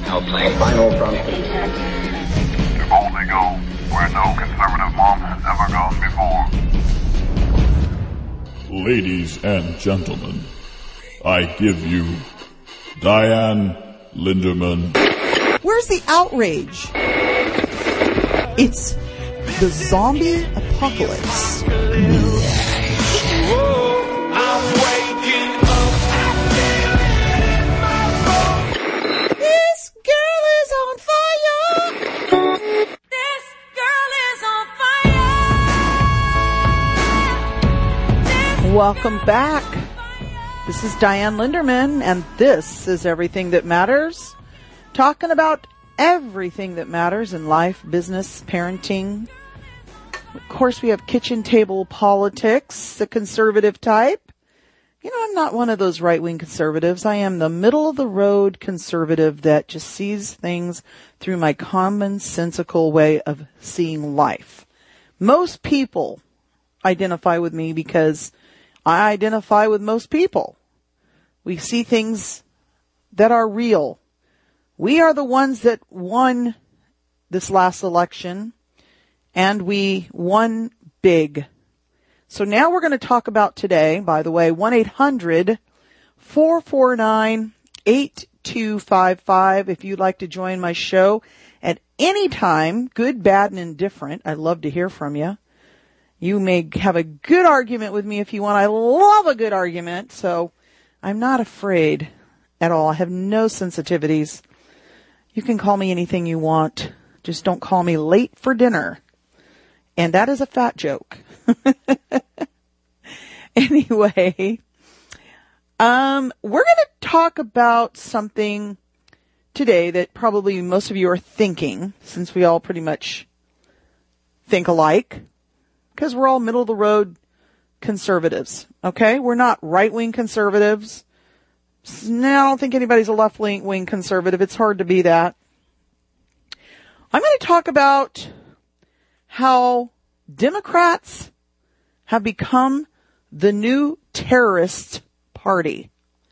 I'll play final frontier. To boldly go where no conservative mom has ever gone before. Ladies and gentlemen, I give you Diane Linderman. Where's the outrage? It's the zombie apocalypse. This girl is on fire. This girl is on fire. Welcome back. This is Diane Linderman, and this is Everything That Matters. Talking about everything that matters in life, business, parenting. Of course, we have kitchen table politics, the conservative type. You know, I'm not one of those right-wing conservatives. I am the middle-of-the-road conservative that just sees things through my commonsensical way of seeing life. Most people identify with me because I identify with most people. We see things that are real. We are the ones that won this last election, and we won big. So now we're going to talk about today, by the way, 1-800-449-8255 if you'd like to join my show at any time, good, bad, and indifferent. I'd love to hear from you. You may have a good argument with me if you want. I love a good argument, so I'm not afraid at all. I have no sensitivities. You can call me anything you want. Just don't call me late for dinner. And that is a fat joke. Anyway, we're going to talk about something today that probably most of you are thinking, since we all pretty much think alike, because we're all middle-of-the-road conservatives, okay? We're not right-wing conservatives. No, I don't think anybody's a left-wing conservative. It's hard to be that. I'm going to talk about how Democrats have become the new terrorist party,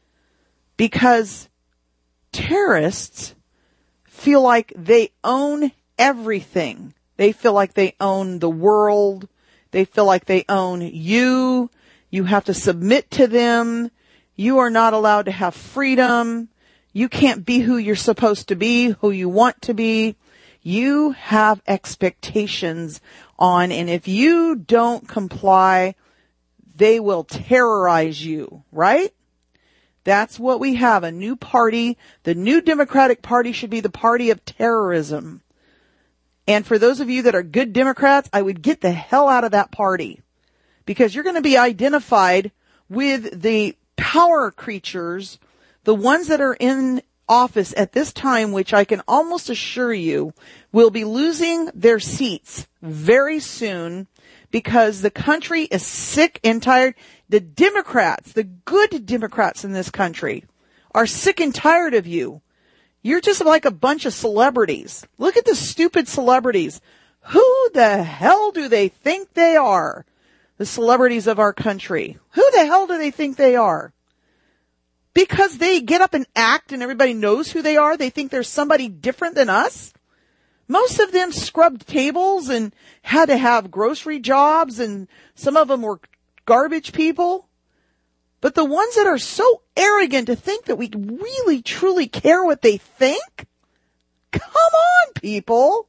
because terrorists feel like they own everything. They feel like they own the world. They feel like they own you. You have to submit to them. You are not allowed to have freedom. You can't be who you're supposed to be, who you want to be. You have expectations on, and if you don't comply, they will terrorize you, right? That's what we have, a new party. The new Democratic Party should be the party of terrorism. And for those of you that are good Democrats, I would get the hell out of that party, because you're going to be identified with the power creatures, the ones that are in office at this time, which I can almost assure you will be losing their seats very soon, because the country is sick and tired. The Democrats, the good Democrats in this country, are sick and tired of you. You're just like a bunch of celebrities. Look at the stupid celebrities. Who the hell do they think they are? The celebrities of our country. Who the hell do they think they are? Because they get up and act and everybody knows who they are, they think there's somebody different than us. Most of them scrubbed tables and had to have grocery jobs, and some of them were garbage people. But the ones that are so arrogant to think that we really truly care what they think? Come on, people.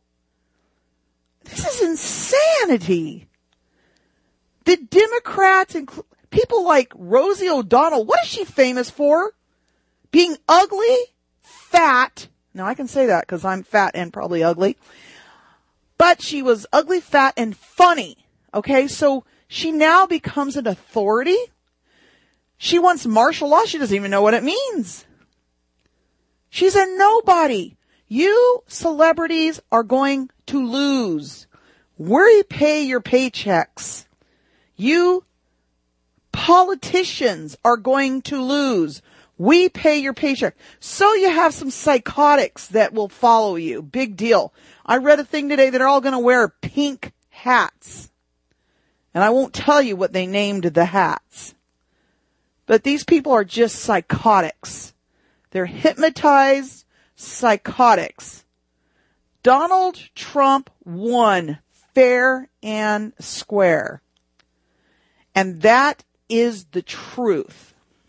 This is insanity. The Democrats, people like Rosie O'Donnell, what is she famous for? Being ugly, fat. Now I can say that because I'm fat and probably ugly. But she was ugly, fat, and funny. Okay, so she now becomes an authority. She wants martial law. She doesn't even know what it means. She's a nobody. You celebrities are going to lose. We pay your paychecks. You politicians are going to lose. We pay your paycheck. So you have some psychotics that will follow you. Big deal. I read a thing today that are all going to wear pink hats. And I won't tell you what they named the hats. But these people are just psychotics. They're hypnotized. psychotics. Donald Trump won fair and square. And that is the truth.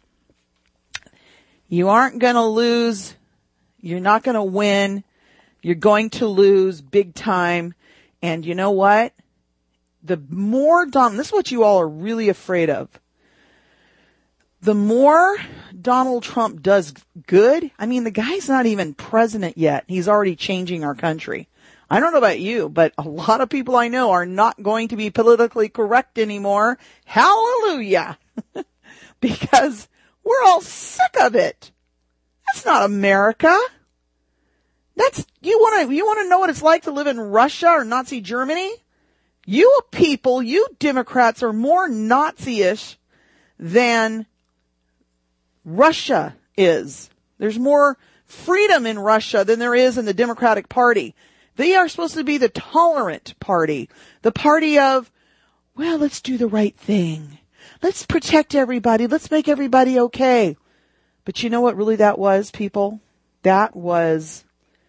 You aren't going to lose. You're not going to win. You're going to lose big time. And you know what? The more this is what you all are really afraid of. The more Donald Trump does good, I mean, the guy's not even president yet. He's already changing our country. I don't know about you, but a lot of people I know are not going to be politically correct anymore. Hallelujah. Because we're all sick of it. That's not America. You want to know what it's like to live in Russia or Nazi Germany? You people, you Democrats are more Nazi-ish than Russia is. There's more freedom in Russia than there is in the Democratic Party. They are supposed to be the tolerant party. The party of, well, let's do the right thing. Let's protect everybody. Let's make everybody okay. But you know what really that was, people? That was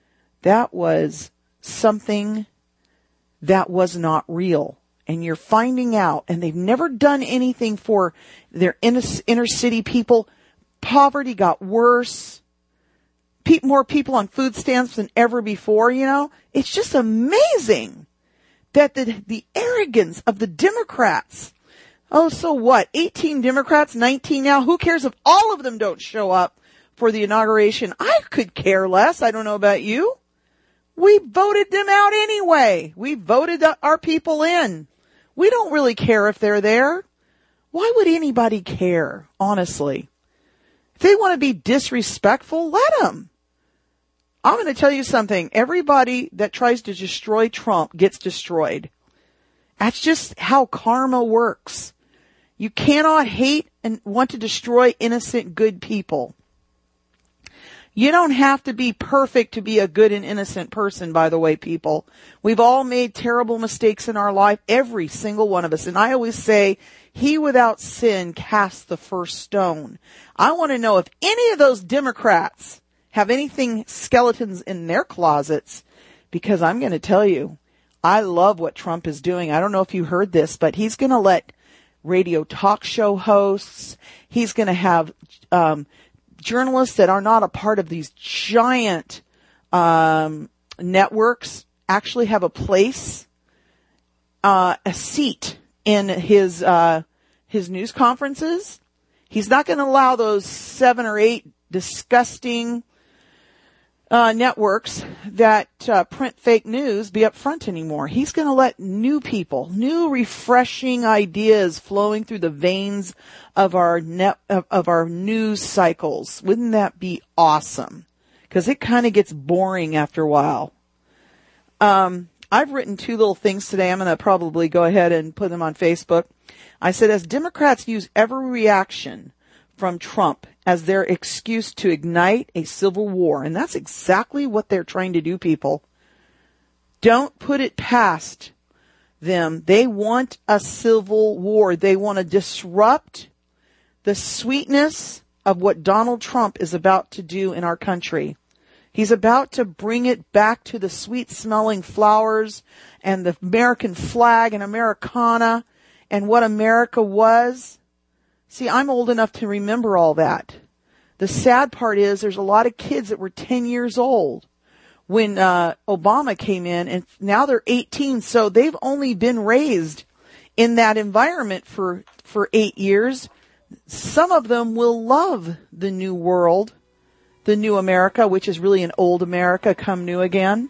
something that was not real. And you're finding out, and they've never done anything for their inner city people. Poverty got worse. More people on food stamps than ever before, you know. It's just amazing that the arrogance of the Democrats. Oh, so what? 18 Democrats, 19 now. Who cares if all of them don't show up for the inauguration? I could care less. I don't know about you. We voted them out anyway. We voted our people in. We don't really care if they're there. Why would anybody care, honestly? If they want to be disrespectful, let them. I'm going to tell you something. Everybody that tries to destroy Trump gets destroyed. That's just how karma works. You cannot hate and want to destroy innocent, good people. You don't have to be perfect to be a good and innocent person, by the way, people. We've all made terrible mistakes in our life, every single one of us. And I always say, he without sin casts the first stone. I want to know if any of those Democrats have anything skeletons in their closets, because I'm going to tell you, I love what Trump is doing. I don't know if you heard this, but he's going to let radio talk show hosts, he's going to have journalists that are not a part of these giant networks actually have a place, a seat in his news conferences. He's not going to allow those 7 or 8 disgusting networks that print fake news be up front anymore. He's going to let new people, new refreshing ideas flowing through the veins of our of our news cycles. Wouldn't that be awesome? Because it kind of gets boring after a while. I've written 2 little things today. I'm going to probably go ahead and put them on Facebook. I said, as Democrats use every reaction from Trump as their excuse to ignite a civil war. And that's exactly what they're trying to do, people. Don't put it past them. They want a civil war. They want to disrupt the sweetness of what Donald Trump is about to do in our country. He's about to bring it back to the sweet-smelling flowers and the American flag and Americana and what America was. See, I'm old enough to remember all that. The sad part is there's a lot of kids that were 10 years old when Obama came in, and now they're 18, so they've only been raised in that environment for 8 years. Some of them will love the new world, the new America, which is really an old America come new again.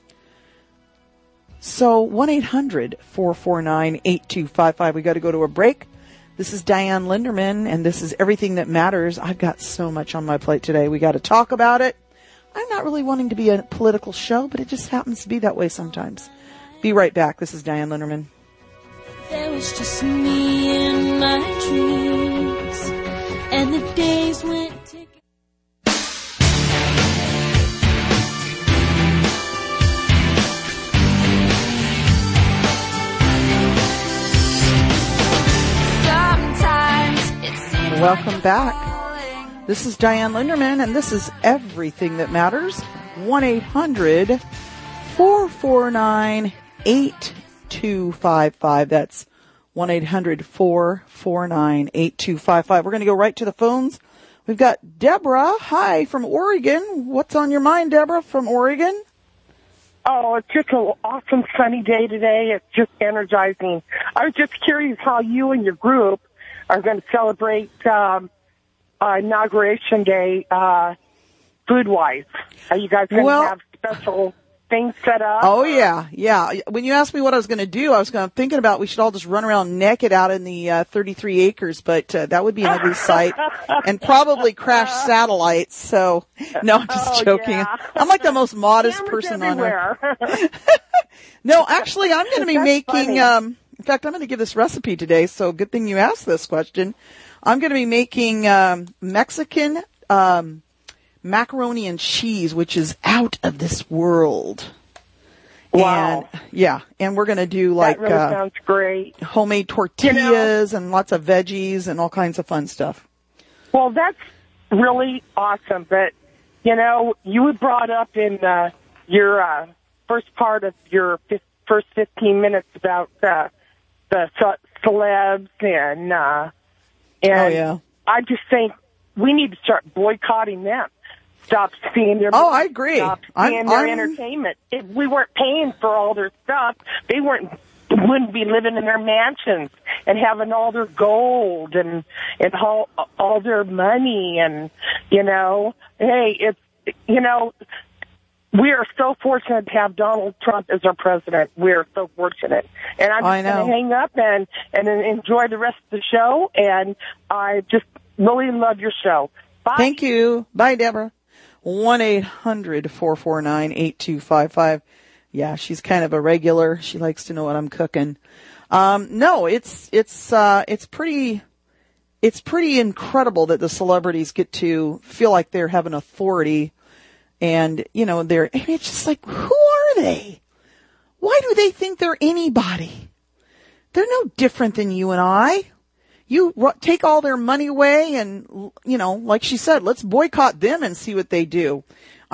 So 1-800-449-8255. We got to go to a break. This is Diane Linderman, and this is Everything That Matters. I've got so much on my plate today. We got to talk about it. I'm not really wanting to be a political show, but it just happens to be that way sometimes. Be right back. This is Diane Linderman. There was just me and my dreams, and the days went ticking. Welcome back. This is Diane Linderman, and this is Everything That Matters. 1-800-449-8255. That's 1-800-449-8255. We're going to go right to the phones. We've got Deborah. Hi, from Oregon. What's on your mind, Deborah, from Oregon? Oh, it's just an awesome sunny day today. It's just energizing. I was just curious how you and your group are going to celebrate Inauguration Day food-wise. Are you guys going to have special things set up? Oh, yeah. When you asked me what I was going to do, I was thinking about we should all just run around naked out in the 33 acres, but that would be an ugly sight and probably crash satellites. So, no, I'm just joking. Yeah. I'm like the most modest person on earth. No, actually, I'm going to be making, in fact, I'm going to give this recipe today, so good thing you asked this question. I'm going to be making Mexican macaroni and cheese, which is out of this world. Wow. And we're going to do like that really sounds great. Homemade tortillas and lots of veggies and all kinds of fun stuff. Well, that's really awesome. But, you brought up in your first part of your first 15 minutes about the celebs and I just think we need to start boycotting them. Stop seeing their movies, I agree. Stop seeing their entertainment. If we weren't paying for all their stuff, they wouldn't be living in their mansions and having all their gold and all their money and hey, we are so fortunate to have Donald Trump as our president. We are so fortunate. And I'm just going to hang up and enjoy the rest of the show. And I just really love your show. Bye. Thank you. Bye, Deborah. 1-800-449-8255. Yeah, she's kind of a regular. She likes to know what I'm cooking. No, it's pretty incredible that the celebrities get to feel like they have an authority. And, it's just like, who are they? Why do they think they're anybody? They're no different than you and I. You take all their money away and, like she said, let's boycott them and see what they do.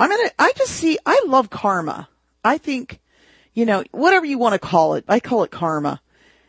I love karma. I think, whatever you want to call it, I call it karma.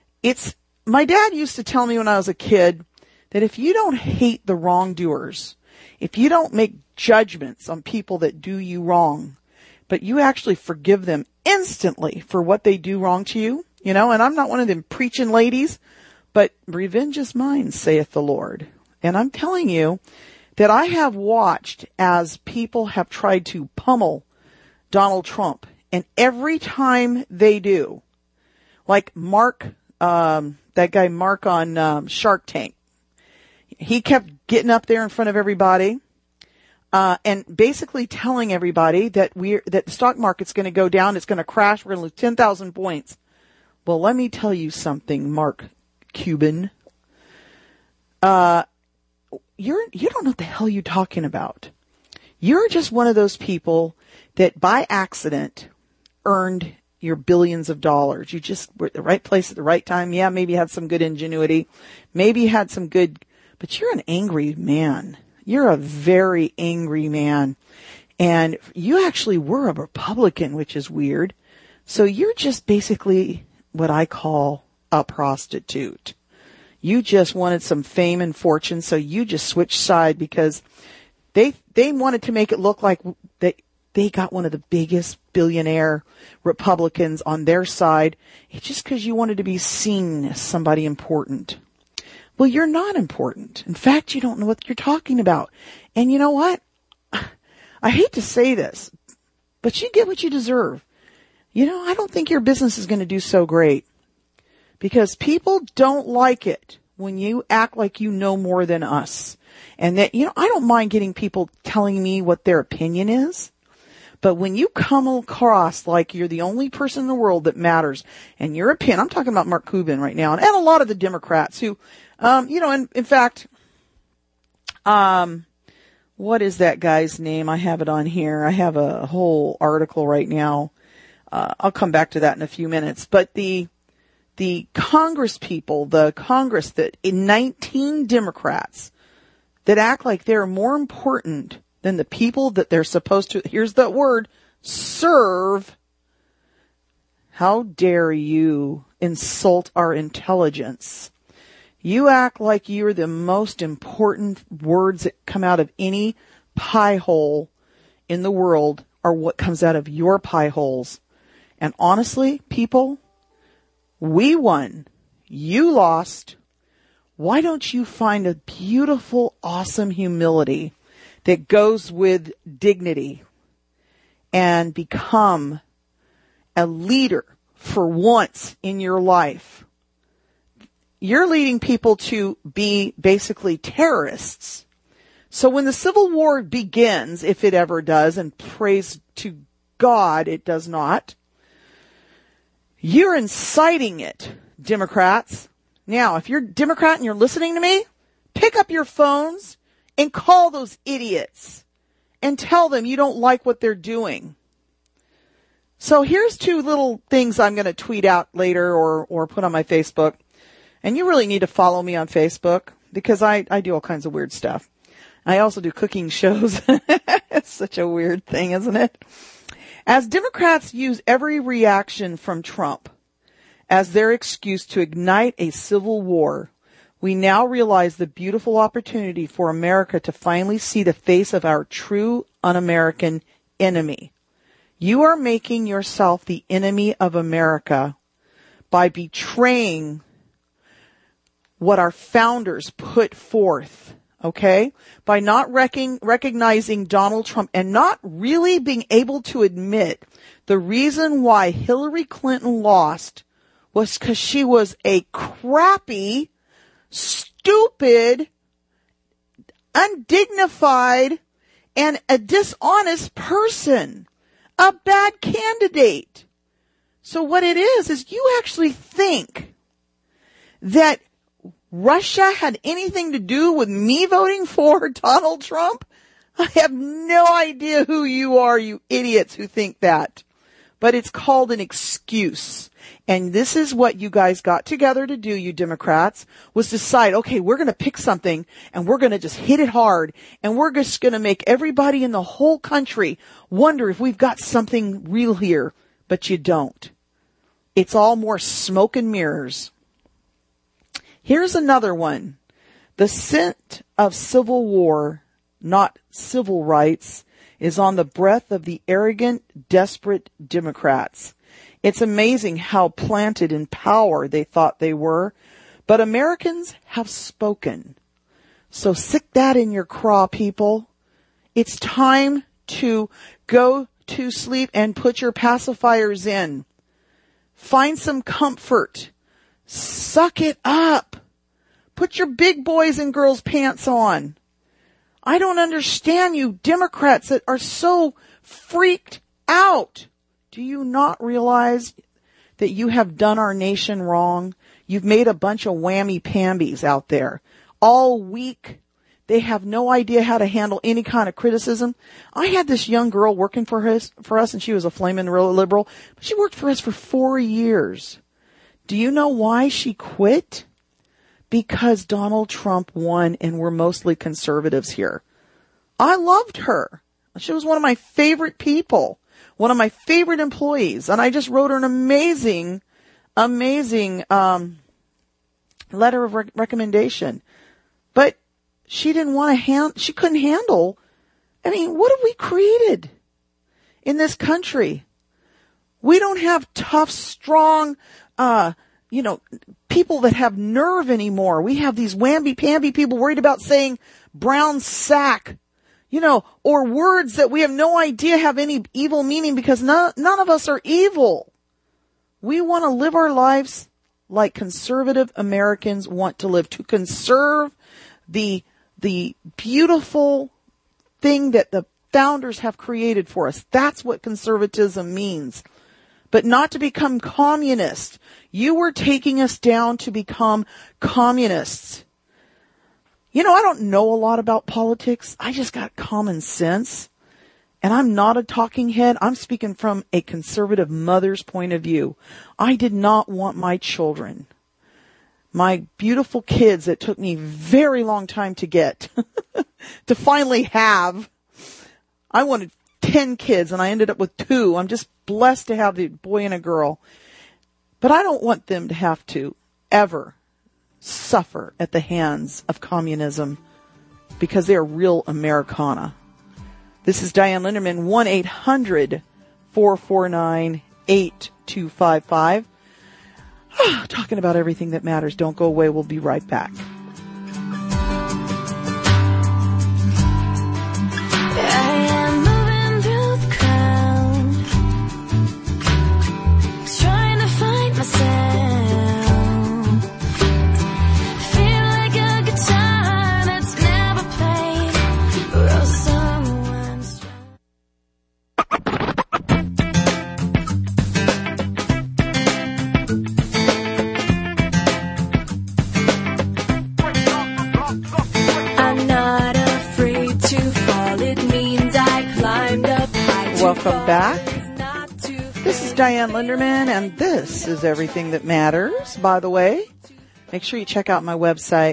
My dad used to tell me when I was a kid that if you don't hate the wrongdoers, if you don't make judgments on people that do you wrong, but you actually forgive them instantly for what they do wrong to you, and I'm not one of them preaching ladies, but revenge is mine, saith the Lord. And I'm telling you that I have watched as people have tried to pummel Donald Trump, and every time they do, like Mark, that guy Mark on Shark Tank, he kept getting up there in front of everybody, and basically telling everybody that that the stock market's going to go down, it's going to crash, we're going to lose 10,000 points. Well, let me tell you something, Mark Cuban. You don't know what the hell you're talking about. You're just one of those people that by accident earned your billions of dollars. You just were at the right place at the right time. Yeah, maybe you had some good ingenuity. Maybe you had some good, but you're an angry man. You're a very angry man. And you actually were a Republican, which is weird. So you're just basically what I call a prostitute. You just wanted some fame and fortune, so you just switched side because they wanted to make it look like they got one of the biggest billionaire Republicans on their side. It's just because you wanted to be seen as somebody important. Well, you're not important. In fact, you don't know what you're talking about. And you know what? I hate to say this, but you get what you deserve. I don't think your business is going to do so great because people don't like it when you act like you know more than us. And that, I don't mind getting people telling me what their opinion is. But when you come across like you're the only person in the world that matters and your opinion, I'm talking about Mark Cuban right now and a lot of the Democrats who, in fact, what is that guy's name? I have it on here. I have a whole article right now. I'll come back to that in a few minutes. But the Congress people, the Congress that 19 Democrats that act like they're more important than the people that they're supposed to, here's that word, serve. How dare you insult our intelligence? You act like you're the most important words that come out of any pie hole in the world are what comes out of your pie holes. And honestly, people, we won. You lost. Why don't you find a beautiful, awesome humility that goes with dignity and become a leader for once in your life? You're leading people to be basically terrorists. So when the Civil War begins, if it ever does, and praise to God it does not, you're inciting it, Democrats. Now, if you're a Democrat and you're listening to me, pick up your phones and call those idiots and tell them you don't like what they're doing. So here's two little things I'm going to tweet out later or put on my Facebook. And you really need to follow me on Facebook because I do all kinds of weird stuff. I also do cooking shows. It's such a weird thing, isn't it? As Democrats use every reaction from Trump as their excuse to ignite a civil war, we now realize the beautiful opportunity for America to finally see the face of our true un-American enemy. You are making yourself the enemy of America by betraying what our founders put forth, okay? By not recognizing Donald Trump and not really being able to admit the reason why Hillary Clinton lost was because she was a crappy, stupid, undignified, and a dishonest person. A bad candidate. So what it is you actually think that Russia had anything to do with me voting for Donald Trump? I have no idea who you are, you idiots who think that. But it's called an excuse. And this is what you guys got together to do, you Democrats, was decide, okay, we're going to pick something and we're going to just hit it hard and we're just going to make everybody in the whole country wonder if we've got something real here. But you don't. It's all more smoke and mirrors. Here's another one. The scent of civil war, not civil rights, is on the breath of the arrogant, desperate Democrats. It's amazing how planted in power they thought they were, but Americans have spoken. So stick that in your craw, people. It's time to go to sleep and put your pacifiers in. Find some comfort. Suck it up. Put your big boys and girls pants on. I don't understand you Democrats that are so freaked out. Do you not realize that you have done our nation wrong? You've made a bunch of whammy-pambies out there. All weak. They have no idea how to handle any kind of criticism. I had this young girl working for us, and she was a flaming real liberal. But she worked for us for 4 years. Do you know why she quit? Because Donald Trump won and we're mostly conservatives here. I loved her. She was one of my favorite people, one of my favorite employees. And I just wrote her an amazing letter of recommendation. But she didn't want to she couldn't handle. I mean, what have we created in this country? We don't have tough, strong, people that have nerve anymore. We have these whamby-pamby people worried about saying brown sack, or words that we have no idea have any evil meaning because none of us are evil. We want to live our lives like conservative Americans want to live, to conserve the beautiful thing that the founders have created for us. That's what conservatism means. But not to become communist. You were taking us down to become communists. I don't know a lot about politics. I just got common sense. And I'm not a talking head. I'm speaking from a conservative mother's point of view. I did not want my children my beautiful kids that took me very long time to get, to finally have. I wanted 10 kids and I ended up with 2. I'm just blessed to have the boy and a girl. But I don't want them to have to ever suffer at the hands of communism because they are real Americana. This is Diane Linderman, 1-800-449-8255. Talking about everything that matters. Don't go away. We'll be right back. Welcome back. This is Diane Linderman, and this is Everything That Matters, by the way. Make sure you check out my website,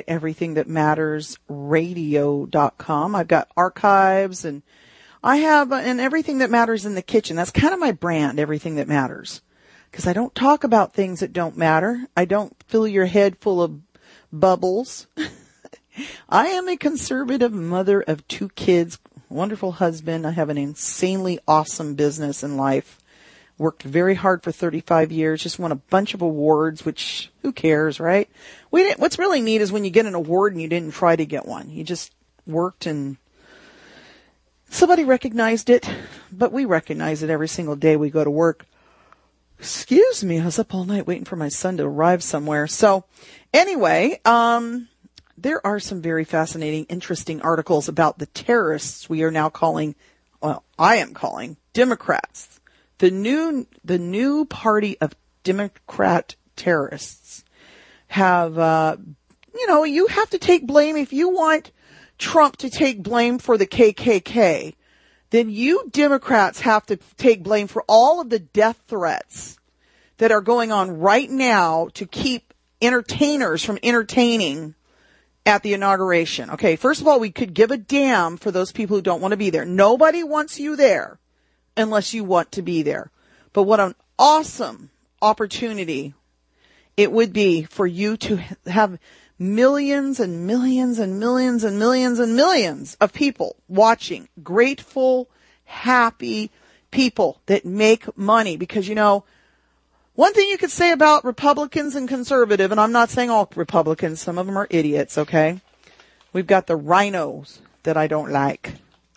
everythingthatmattersradio.com. I've got archives, and I have and Everything That Matters in the Kitchen. That's kind of my brand, Everything That Matters, because I don't talk about things that don't matter. I don't fill your head full of bubbles. I am a conservative mother of 2 kids, wonderful husband. I have an insanely awesome business in life. Worked very hard for 35 years. Just won a bunch of awards, which who cares, right? What's really neat is when you get an award and you didn't try to get one. You just worked and somebody recognized it. But we recognize it every single day we go to work. Excuse me, I was up all night waiting for my son to arrive somewhere. So anyway, there are some very fascinating, interesting articles about the terrorists we are now calling, well, I am calling Democrats. The new party of Democrat terrorists have, you have to take blame. If you want Trump to take blame for the KKK, then you Democrats have to take blame for all of the death threats that are going on right now to keep entertainers from entertaining at the inauguration. Okay, first of all, we could give a damn for those people who don't want to be there. Nobody wants you there unless you want to be there. But what an awesome opportunity it would be for you to have millions and millions and millions and millions and millions of people watching, grateful, happy people that make money. Because, one thing you could say about Republicans and conservative, and I'm not saying all Republicans, some of them are idiots, okay? We've got the rhinos that I don't like.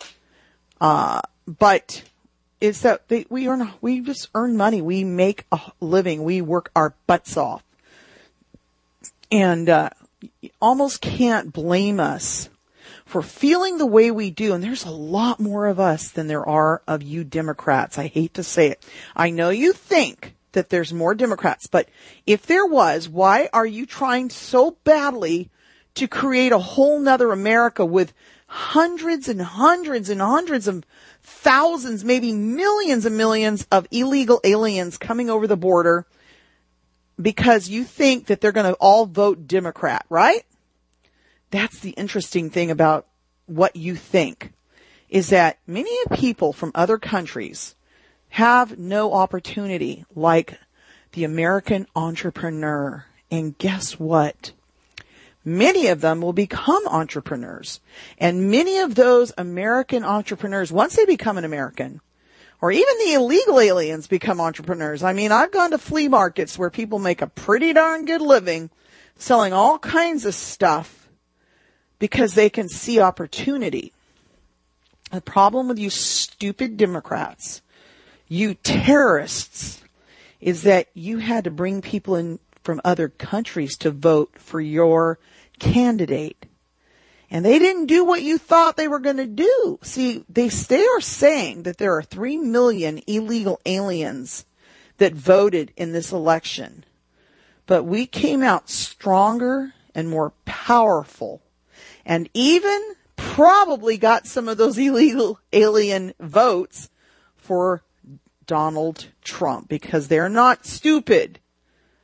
But it's that we just earn money. We make a living. We work our butts off. And you almost can't blame us for feeling the way we do. And there's a lot more of us than there are of you Democrats. I hate to say it. I know you think that there's more Democrats, but if there was, why are you trying so badly to create a whole nother America with hundreds and hundreds and hundreds of thousands, maybe millions and millions of illegal aliens coming over the border because you think that they're going to all vote Democrat, right? That's the interesting thing about what you think, is that many people from other countries have no opportunity like the American entrepreneur. And guess what? Many of them will become entrepreneurs. And many of those American entrepreneurs, once they become an American, or even the illegal aliens become entrepreneurs. I mean, I've gone to flea markets where people make a pretty darn good living selling all kinds of stuff because they can see opportunity. The problem with you stupid Democrats, you terrorists, is that you had to bring people in from other countries to vote for your candidate. And they didn't do what you thought they were going to do. See, they are saying that there are 3 million illegal aliens that voted in this election. But we came out stronger and more powerful. And even probably got some of those illegal alien votes for Donald Trump, because they're not stupid.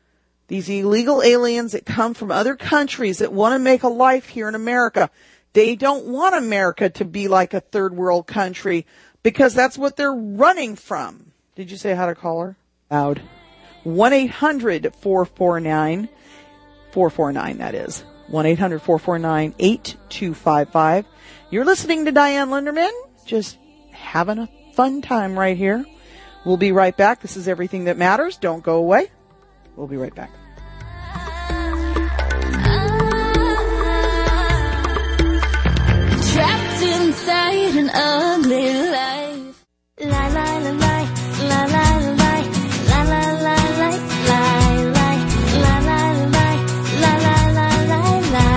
These illegal aliens that come from other countries that want to make a life here in America. They don't want America to be like a third world country because that's what they're running from. Did you say how to call her? Loud. 1-800-449-449, that is. 1-800-449-8255. You're listening to Diane Linderman. Just having a fun time right here. We'll be right back. This is Everything That Matters. Don't go away. We'll be right back. Trapped inside an ugly life. La la la la la la la la la la la la la la la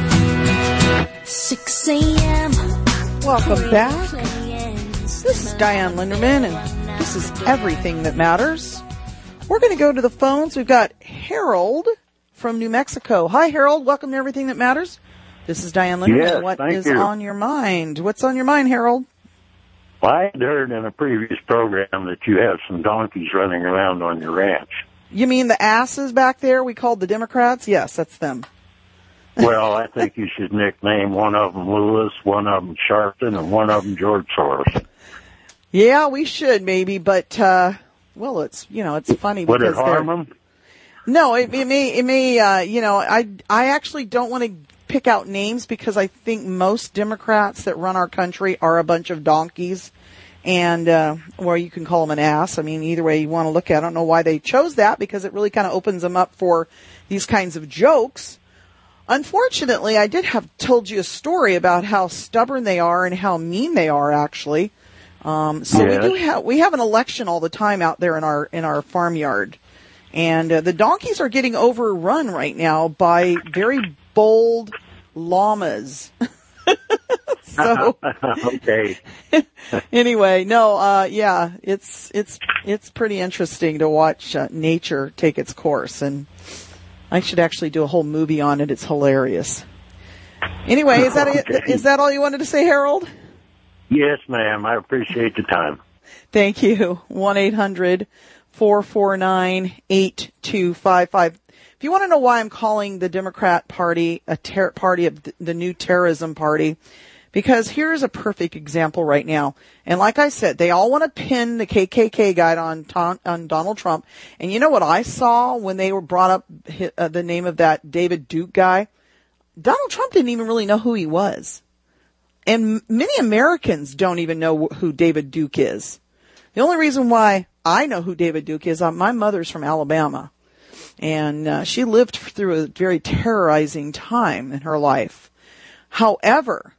6 a.m. Welcome back. This is Diane Linderman, and this is Everything That Matters. We're going to go to the phones. We've got Harold from New Mexico. Hi, Harold. Welcome to Everything That Matters. This is Diane Linderman. Yes, what thank is you. on your mind? What's on your mind, Harold? Well, I had heard in a previous program that you have some donkeys running around on your ranch. You mean the asses back there we called the Democrats? Yes, that's them. Well, I think you should nickname one of them Lewis, one of them Sharpton, and one of them George Soros. Yeah, we should maybe, but, well, it's funny Would because it harm them? No, it may, I actually don't want to pick out names because I think most Democrats that run our country are a bunch of donkeys and, or you can call them an ass. I mean, either way you want to look at it. I don't know why they chose that because it really kind of opens them up for these kinds of jokes. Unfortunately, I did have told you a story about how stubborn they are and how mean they are actually. Yes. We have an election all the time out there in our farmyard. And the donkeys are getting overrun right now by very bold llamas. So okay. Anyway, no, yeah, it's pretty interesting to watch nature take its course, and I should actually do a whole movie on it. It's hilarious. Anyway, is that it? Is that all you wanted to say, Harold? Yes, ma'am. I appreciate the time. Thank you. 1-800-449-8255. If you want to know why I'm calling the Democrat Party a party of the new terrorism party, because here's a perfect example right now. And like I said, they all want to pin the KKK guy on Donald Trump. And you know what I saw when they were brought up the name of that David Duke guy? Donald Trump didn't even really know who he was. And many Americans don't even know who David Duke is. The only reason why I know who David Duke is, my mother's from Alabama. And she lived through a very terrorizing time in her life. However,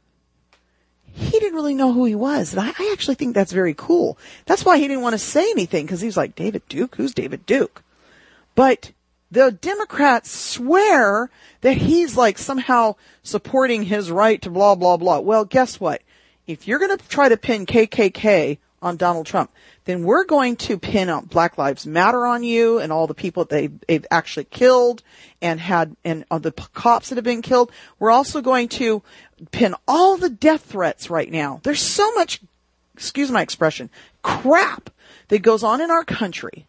he didn't really know who he was. And I actually think that's very cool. That's why he didn't want to say anything, because he was like, David Duke? Who's David Duke? But the Democrats swear that he's like somehow supporting his right to blah, blah, blah. Well, guess what? If you're going to try to pin KKK on Donald Trump, then we're going to pin Black Lives Matter on you and all the people that they've actually killed and the cops that have been killed. We're also going to pin all the death threats right now. There's so much, excuse my expression, crap that goes on in our country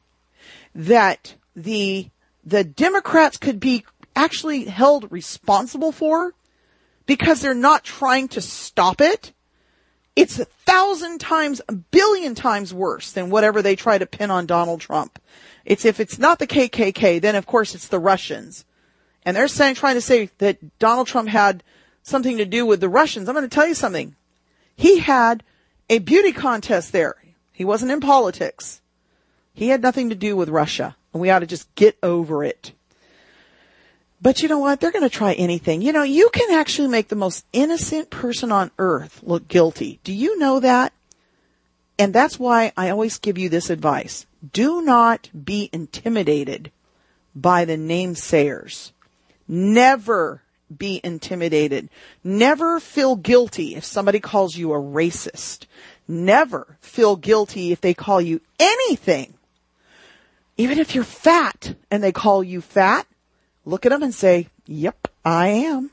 that the Democrats could be actually held responsible for because they're not trying to stop it. It's 1,000 times, 1 billion times worse than whatever they try to pin on Donald Trump. If it's not the KKK, then of course it's the Russians. And they're trying to say that Donald Trump had something to do with the Russians. I'm going to tell you something. He had a beauty contest there. He wasn't in politics. He had nothing to do with Russia. And we ought to just get over it. But you know what? They're going to try anything. You know, you can actually make the most innocent person on earth look guilty. Do you know that? And that's why I always give you this advice. Do not be intimidated by the namesayers. Never be intimidated. Never feel guilty if somebody calls you a racist. Never feel guilty if they call you anything. Even if you're fat and they call you fat, look at them and say, yep, I am.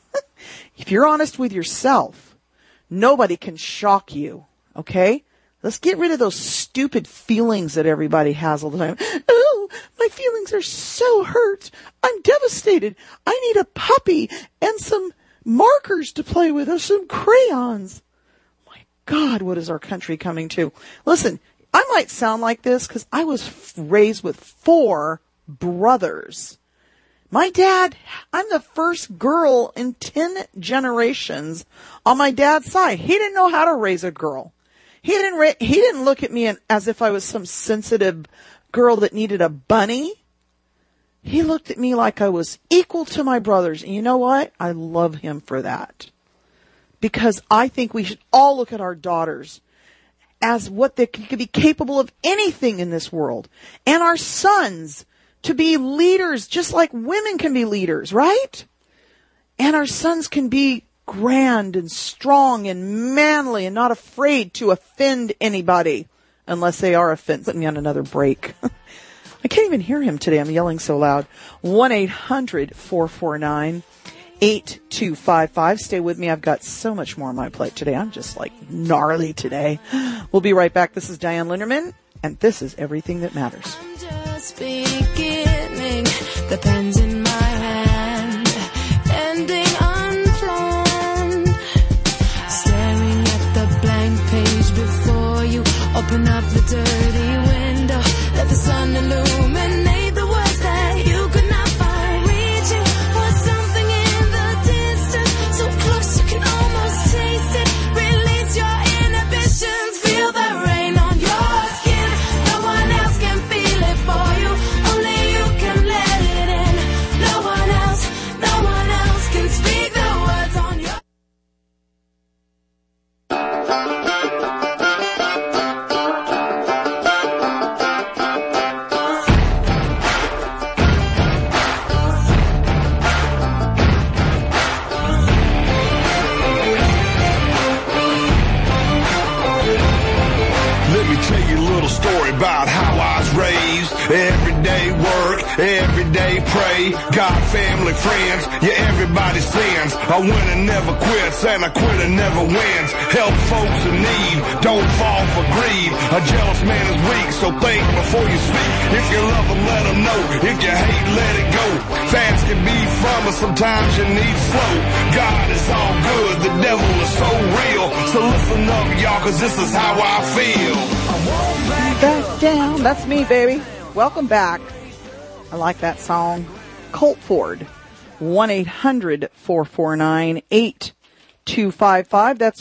If you're honest with yourself, nobody can shock you, okay? Let's get rid of those stupid feelings that everybody has all the time. Oh, my My feelings are so hurt. I'm devastated. I need a puppy and some markers to play with or some crayons. My God, what is our country coming to? Listen, I might sound like this because I was raised with 4 brothers. My dad, I'm the first girl in 10 generations on my dad's side. He didn't know how to raise a girl. He didn't look at me as if I was some sensitive girl that needed a bunny. He looked at me like I was equal to my brothers. And you know what? I love him for that. Because I think we should all look at our daughters as what they could be capable of anything in this world. And our sons to be leaders just like women can be leaders, right? And our sons can be grand and strong and manly and not afraid to offend anybody unless they are offended. Put me on another break. I can't even hear him today. I'm yelling so loud. 1-800-449-8255. Stay with me. I've got so much more on my plate today. I'm just like gnarly today. We'll be right back. This is Diane Linderman, and this is Everything That Matters. I'm just beginning, the pen's in my hand, ending unplanned, staring at the blank page before you. Open up the dirty window, let the sun illuminate the words that you could not find. Reaching for something in the distance, so close you can almost taste it. Release your inhibitions, feel the rain on your skin. No one else can feel it for you, only you can let it in. No one else can speak the words on your. Let me tell you a little story about how I was raised. Everyday work, everyday pray. God, family, friends, yeah, everybody sins. I win and never quits, and I quit and never wins. Help folks in need, don't fall for greed. A jealous man is weak, so think before you speak. If you love them, let them know. If you hate, let it go. Fans can be fun, but sometimes you need slow. God is all good, the devil is so real. So listen up, y'all, cause this is how I feel. Back down. That's me, baby. Welcome back. I like that song. Colt Ford. 1-800-449-8255. That's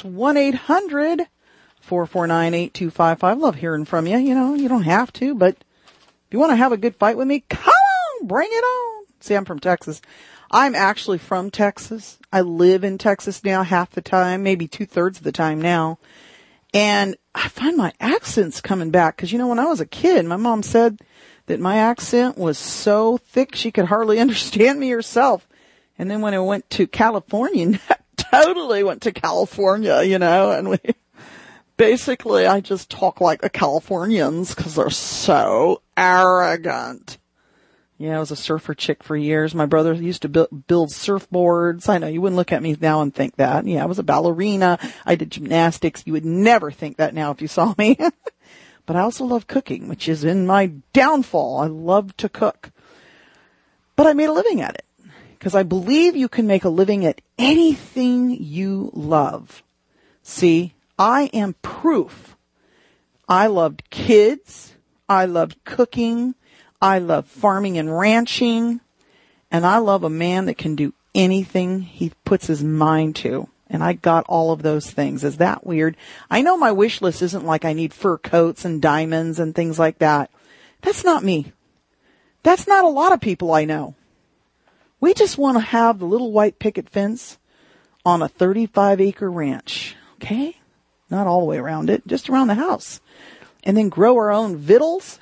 1-800-449-8255. Love hearing from you. You know, you don't have to, but if you want to have a good fight with me, come on, bring it on. See, I'm from Texas. I'm actually from Texas. I live in Texas now half the time, maybe 2/3 of the time now. And I find my accent's coming back because, you know, when I was a kid, my mom said that my accent was so thick she could hardly understand me herself. And then when I went to California, totally went to California, you know, and basically I just talk like the Californians because they're so arrogant. Yeah, I was a surfer chick for years. My brother used to build surfboards. I know you wouldn't look at me now and think that. Yeah, I was a ballerina. I did gymnastics. You would never think that now if you saw me. But I also love cooking, which is in my downfall. I love to cook. But I made a living at it because I believe you can make a living at anything you love. See, I am proof. I loved kids. I loved cooking. I love farming and ranching, and I love a man that can do anything he puts his mind to. And I got all of those things. Is that weird? I know my wish list isn't like I need fur coats and diamonds and things like that. That's not me. That's not a lot of people I know. We just want to have the little white picket fence on a 35-acre ranch. Okay? Not all the way around it, just around the house. And then grow our own victuals.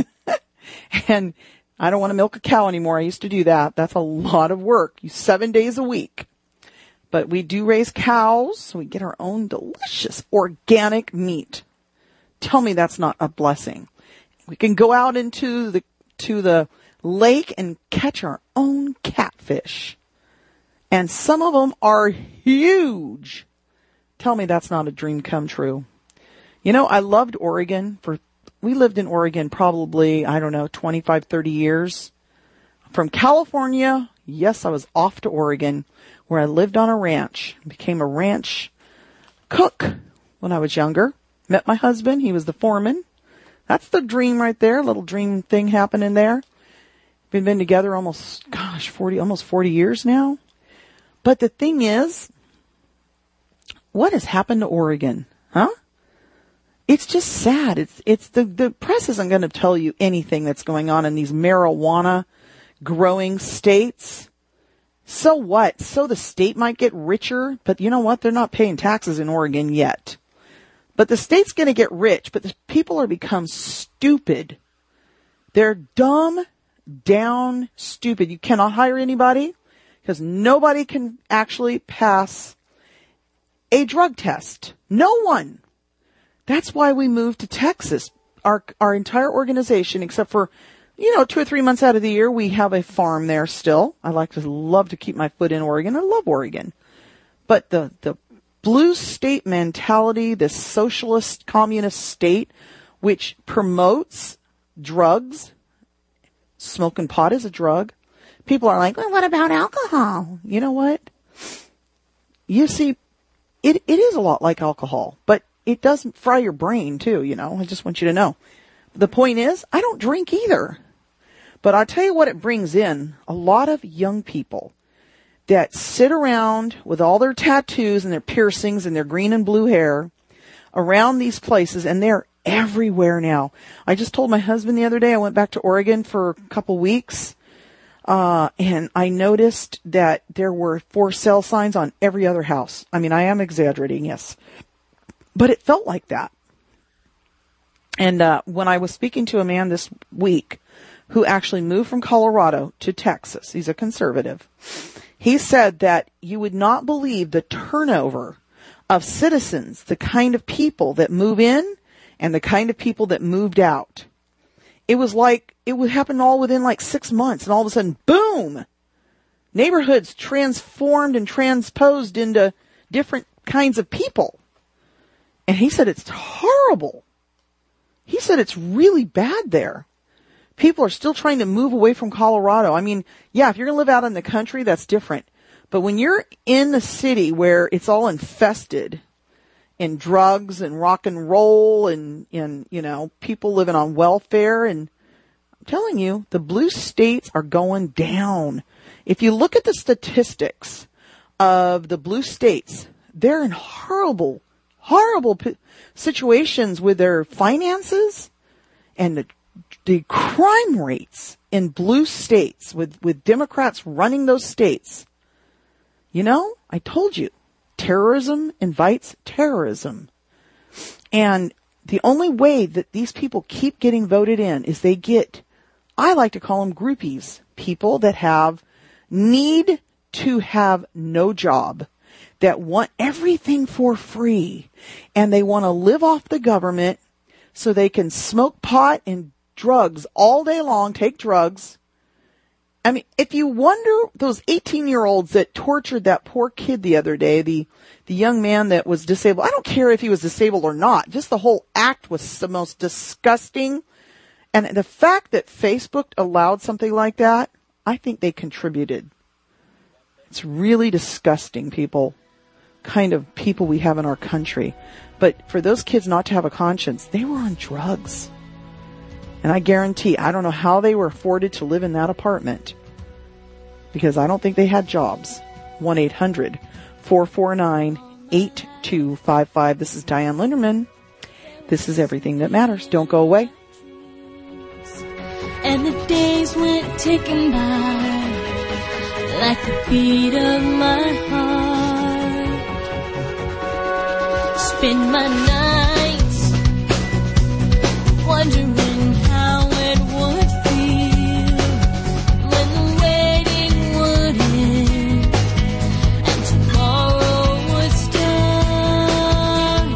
And I don't want to milk a cow anymore. I used to do that. That's a lot of work. 7 days a week. But we do raise cows, so we get our own delicious organic meat. Tell me that's not a blessing. We can go out into the lake and catch our own catfish. And some of them are huge. Tell me that's not a dream come true. You know, I loved Oregon for we lived in Oregon probably, 25, 30 years. From California, yes, I was off to Oregon, where I lived on a ranch, became a ranch cook when I was younger. Met my husband, he was the foreman. That's the dream right there, a little dream thing happening there. We've been together almost 40 years now. But the thing is, what has happened to Oregon? Huh? It's just sad. It's the press isn't going to tell you anything that's going on in these marijuana growing states. So what? So the state might get richer, but you know what? They're not paying taxes in Oregon yet. But the state's going to get rich, but the people are become stupid. They're dumb, down, stupid. You cannot hire anybody because nobody can actually pass a drug test. No one. That's why we moved to Texas. Our entire organization, except for, 2 or 3 months out of the year, we have a farm there still. I love to keep my foot in Oregon. I love Oregon. But the blue state mentality, this socialist communist state, which promotes drugs, smoking pot is a drug. People are like, well, what about alcohol? You know what? You see, it is a lot like alcohol, but it does fry your brain too, I just want you to know. The point is, I don't drink either. But I'll tell you what it brings in. A lot of young people that sit around with all their tattoos and their piercings and their green and blue hair around these places, and they're everywhere now. I just told my husband the other day, I went back to Oregon for a couple weeks, and I noticed that there were for sale signs on every other house. I mean, I am exaggerating, yes. But it felt like that. And when I was speaking to a man this week who actually moved from Colorado to Texas, he's a conservative, he said that you would not believe the turnover of citizens, the kind of people that move in and the kind of people that moved out. It was like, it would happen all within like 6 months, and all of a sudden, boom! Neighborhoods transformed and transposed into different kinds of people. And he said it's horrible. He said it's really bad there. People are still trying to move away from Colorado. I mean, yeah, if you're going to live out in the country, that's different. But when you're in the city where it's all infested in drugs and rock and roll and people living on welfare, and I'm telling you, the blue states are going down. If you look at the statistics of the blue states, they're in horrible situations with their finances, and the crime rates in blue states with Democrats running those states. I told you, terrorism invites terrorism. And the only way that these people keep getting voted in is they get, I like to call them groupies, people that need to have no job, that want everything for free, and they want to live off the government so they can smoke pot and drugs all day long, take drugs. I mean, if you wonder, those 18-year-olds that tortured that poor kid the other day, the young man that was disabled, I don't care if he was disabled or not, just the whole act was the most disgusting. And the fact that Facebook allowed something like that, I think they contributed. It's really disgusting, people. Kind of people we have in our country. But for those kids not to have a conscience, they were on drugs. And I guarantee, I don't know how they were afforded to live in that apartment, because I don't think they had jobs. 1-800-449-8255. This is Diane Linderman. This is Everything That Matters. Don't go away. And the days went ticking by like the beat of my heart. Spend my nights wondering how it would feel when the waiting would end and tomorrow would start.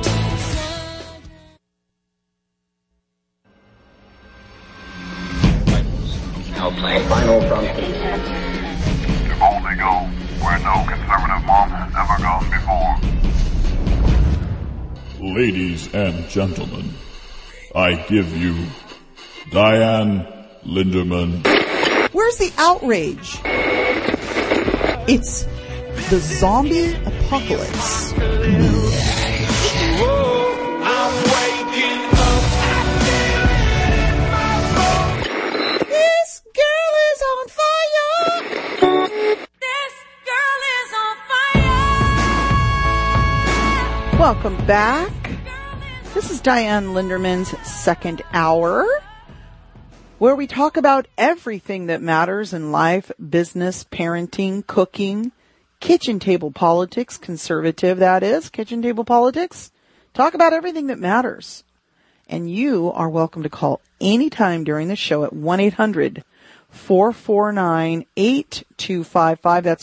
Now play Final Frontier. To boldly go where no conservative mom has ever gone before. Ladies and gentlemen, I give you Diane Linderman. Where's the outrage? It's the zombie apocalypse. This girl is on fire. This girl is on fire. Welcome back. This is Diane Linderman's second hour, where we talk about everything that matters in life, business, parenting, cooking, kitchen table politics, conservative that is, kitchen table politics. Talk about everything that matters. And you are welcome to call anytime during the show at 1-800-449-8255. That's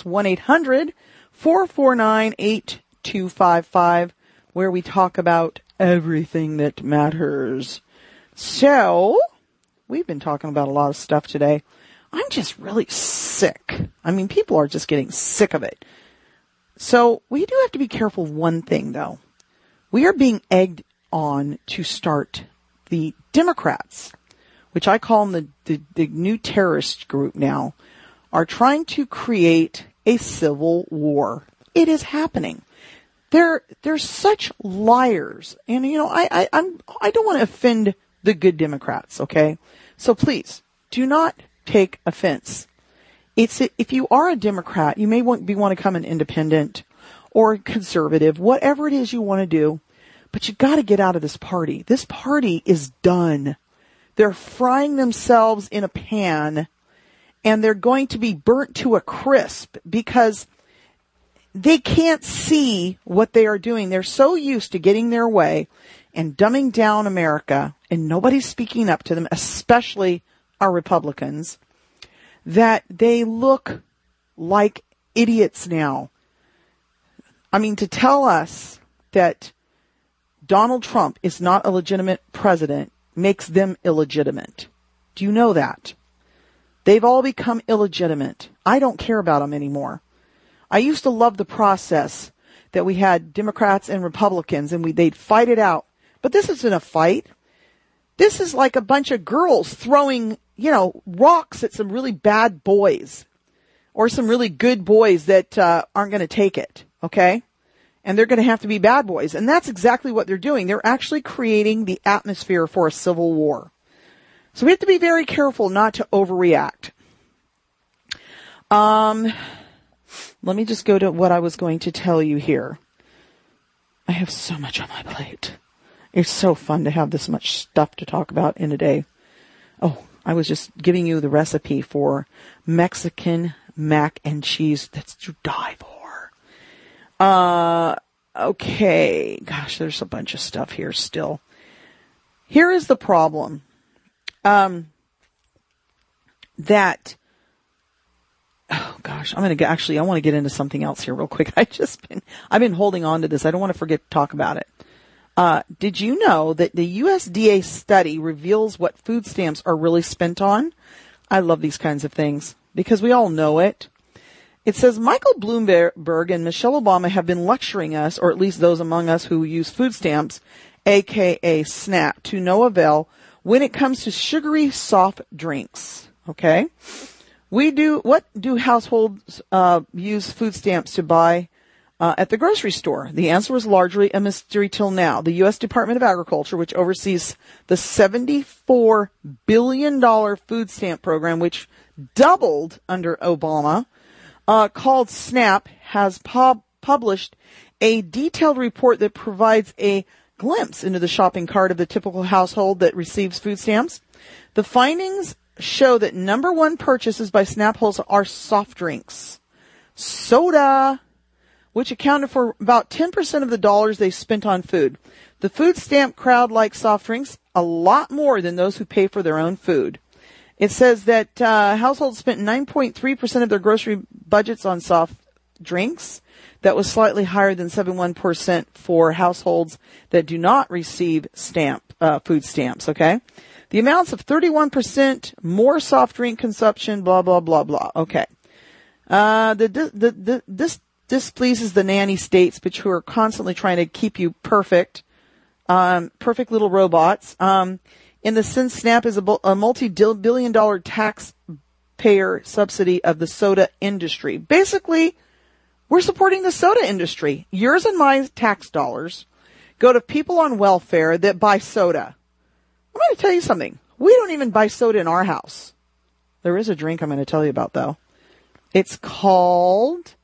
1-800-449-8255, where we talk about everything that matters. So, we've been talking about a lot of stuff today. I'm just really sick. I mean, people are just getting sick of it. So, we do have to be careful of one thing, though. We are being egged on to start the Democrats, which I call them the new terrorist group now, are trying to create a civil war. It is happening. They're such liars. And, you know, I don't want to offend the good Democrats, okay? So please, do not take offense. If you are a Democrat, you may want to become an independent or conservative, whatever it is you want to do, but you got to get out of this party. This party is done. They're frying themselves in a pan, and they're going to be burnt to a crisp because they can't see what they are doing. They're so used to getting their way and dumbing down America, and nobody's speaking up to them, especially our Republicans, that they look like idiots now. I mean, to tell us that Donald Trump is not a legitimate president makes them illegitimate. Do you know that? They've all become illegitimate. I don't care about them anymore. I used to love the process that we had Democrats and Republicans, and they'd fight it out. But this isn't a fight. This is like a bunch of girls throwing, rocks at some really bad boys or some really good boys that aren't going to take it, okay? And they're going to have to be bad boys. And that's exactly what they're doing. They're actually creating the atmosphere for a civil war. So we have to be very careful not to overreact. Let me just go to what I was going to tell you here. I have so much on my plate. It's so fun to have this much stuff to talk about in a day. Oh, I was just giving you the recipe for Mexican mac and cheese that's to die for. Okay. Gosh, there's a bunch of stuff here still. Here is the problem. Oh gosh, I want to get into something else here real quick. I've been holding on to this. I don't want to forget to talk about it. Did you know that the USDA study reveals what food stamps are really spent on? I love these kinds of things because we all know it. It says Michael Bloomberg and Michelle Obama have been lecturing us, or at least those among us who use food stamps, aka SNAP, to no avail when it comes to sugary soft drinks. Okay? What do households use food stamps to buy at the grocery store? The answer was largely a mystery till now. The U.S. Department of Agriculture, which oversees the $74 billion food stamp program, which doubled under Obama, called SNAP, has published a detailed report that provides a glimpse into the shopping cart of the typical household that receives food stamps. The findings show that number one purchases by SNAP holders are soft drinks, soda, which accounted for about 10% of the dollars they spent on food. The food stamp crowd likes soft drinks a lot more than those who pay for their own food. It says that households spent 9.3% of their grocery budgets on soft drinks. That was slightly higher than 71% for households that do not receive food stamps, okay? The amounts of 31% more soft drink consumption, blah, blah, blah, blah. Okay. This displeases the nanny states, which who are constantly trying to keep you perfect, Perfect little robots. In the sense, SNAP is a multi-billion-dollar taxpayer subsidy of the soda industry. Basically, we're supporting the soda industry. Yours and my tax dollars go to people on welfare that buy soda. I'm going to tell you something. We don't even buy soda in our house. There is a drink I'm going to tell you about, though. It's called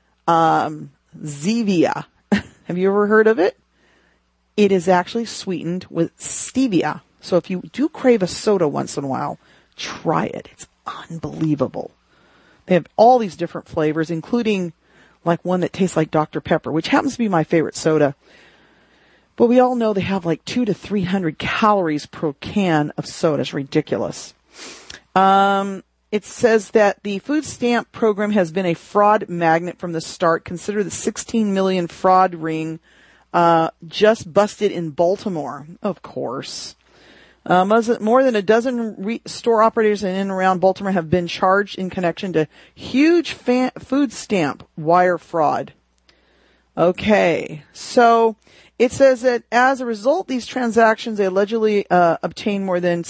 Zevia. Have you ever heard of it? It is actually sweetened with stevia. So if you do crave a soda once in a while, try it. It's unbelievable. They have all these different flavors, including like one that tastes like Dr. Pepper, which happens to be my favorite soda. But we all know they have like 200 to 300 calories per can of soda. It's ridiculous. It says that the food stamp program has been a fraud magnet from the start. Consider the 16 million fraud ring just busted in Baltimore. Of course. More than a dozen store operators in and around Baltimore have been charged in connection to huge food stamp wire fraud. Okay, so it says that as a result, these transactions, they allegedly obtained more than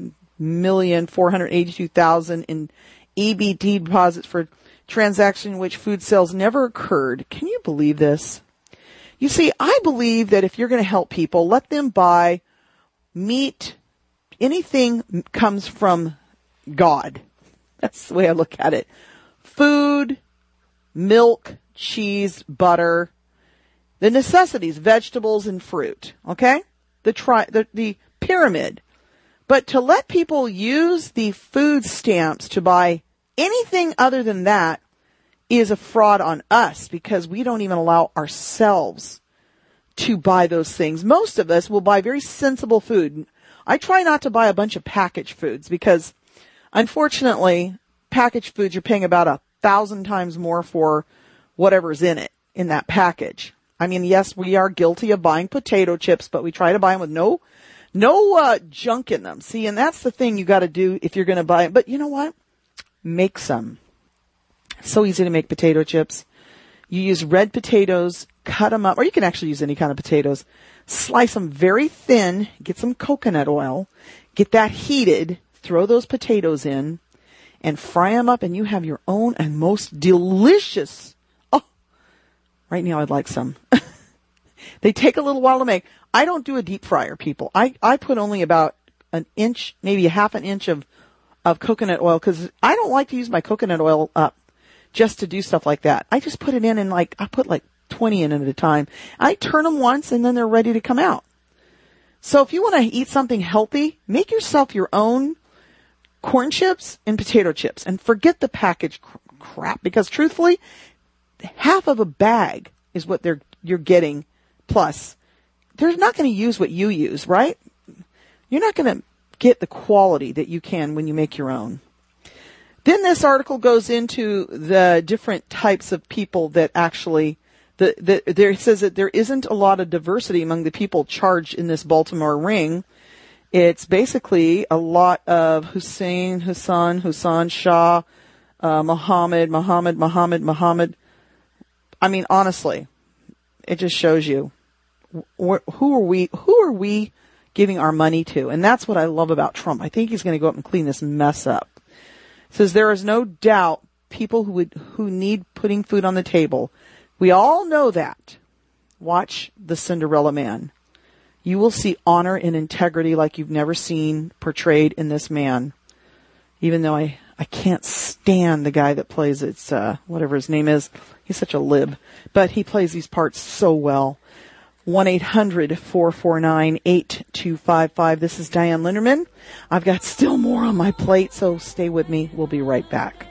16,482,000 in EBT deposits for transactions in which food sales never occurred. Can you believe this? You see, I believe that if you're going to help people, let them buy meat. Anything comes from God. That's the way I look at it. Food, milk, cheese, butter, the necessities, vegetables and fruit. Okay? The pyramid. But to let people use the food stamps to buy anything other than that is a fraud on us, because we don't even allow ourselves to buy those things. Most of us will buy very sensible food. I try not to buy a bunch of packaged foods because, unfortunately, packaged foods, you're paying about 1,000 times more for whatever's in it, in that package. I mean, yes, we are guilty of buying potato chips, but we try to buy them with no junk in them. See, and that's the thing you got to do if you're going to buy it. But you know what? Make some. It's so easy to make potato chips. You use red potatoes, cut them up, or you can actually use any kind of potatoes. Slice them very thin, get some coconut oil, get that heated, throw those potatoes in, and fry them up, and you have your own and most delicious. Oh, right now I'd like some. They take a little while to make. I don't do a deep fryer, people. I put only about an inch, maybe a half an inch of coconut oil, because I don't like to use my coconut oil up just to do stuff like that. I just put it in and I put 20 in at a time. I turn them once and then they're ready to come out. So if you want to eat something healthy, make yourself your own corn chips and potato chips and forget the packaged crap, because truthfully, half of a bag is what you're getting. Plus, they're not going to use what you use, right? You're not going to get the quality that you can when you make your own. Then this article goes into the different types of people that actually, there says that there isn't a lot of diversity among the people charged in this Baltimore ring. It's basically a lot of Hussein, Shah, Muhammad. I mean, honestly, it just shows you who are we giving our money to? And that's what I love about Trump. I think he's going to go up and clean this mess up. It says there is no doubt people who need putting food on the table. We all know that. Watch The Cinderella Man. You will see honor and integrity like you've never seen portrayed in this man. Even though I can't stand the guy that plays it, whatever his name is. He's such a lib. But he plays these parts so well. 1-800-449-8255. This is Diane Linderman. I've got still more on my plate, so stay with me. We'll be right back.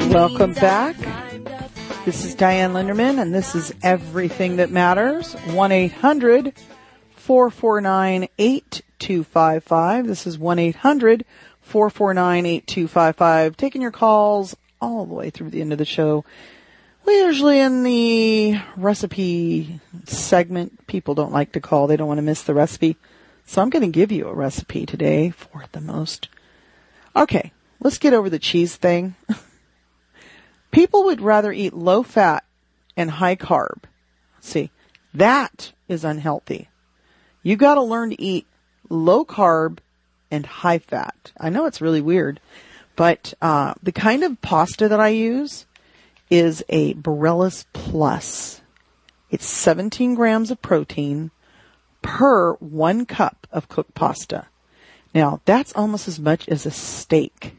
Welcome back. This is Diane Linderman, and this is Everything That Matters. 1-800-449-8255. This is 1-800-449-8255. Taking your calls all the way through the end of the show. We're usually in the recipe segment. People don't like to call. They don't want to miss the recipe. So I'm going to give you a recipe today for the most. Okay, let's get over the cheese thing. People would rather eat low fat and high carb. See, that is unhealthy. You got to learn to eat low carb and high fat. I know it's really weird, but the kind of pasta that I use is a Borellis Plus. It's 17 grams of protein per 1 cup of cooked pasta. Now, that's almost as much as a steak.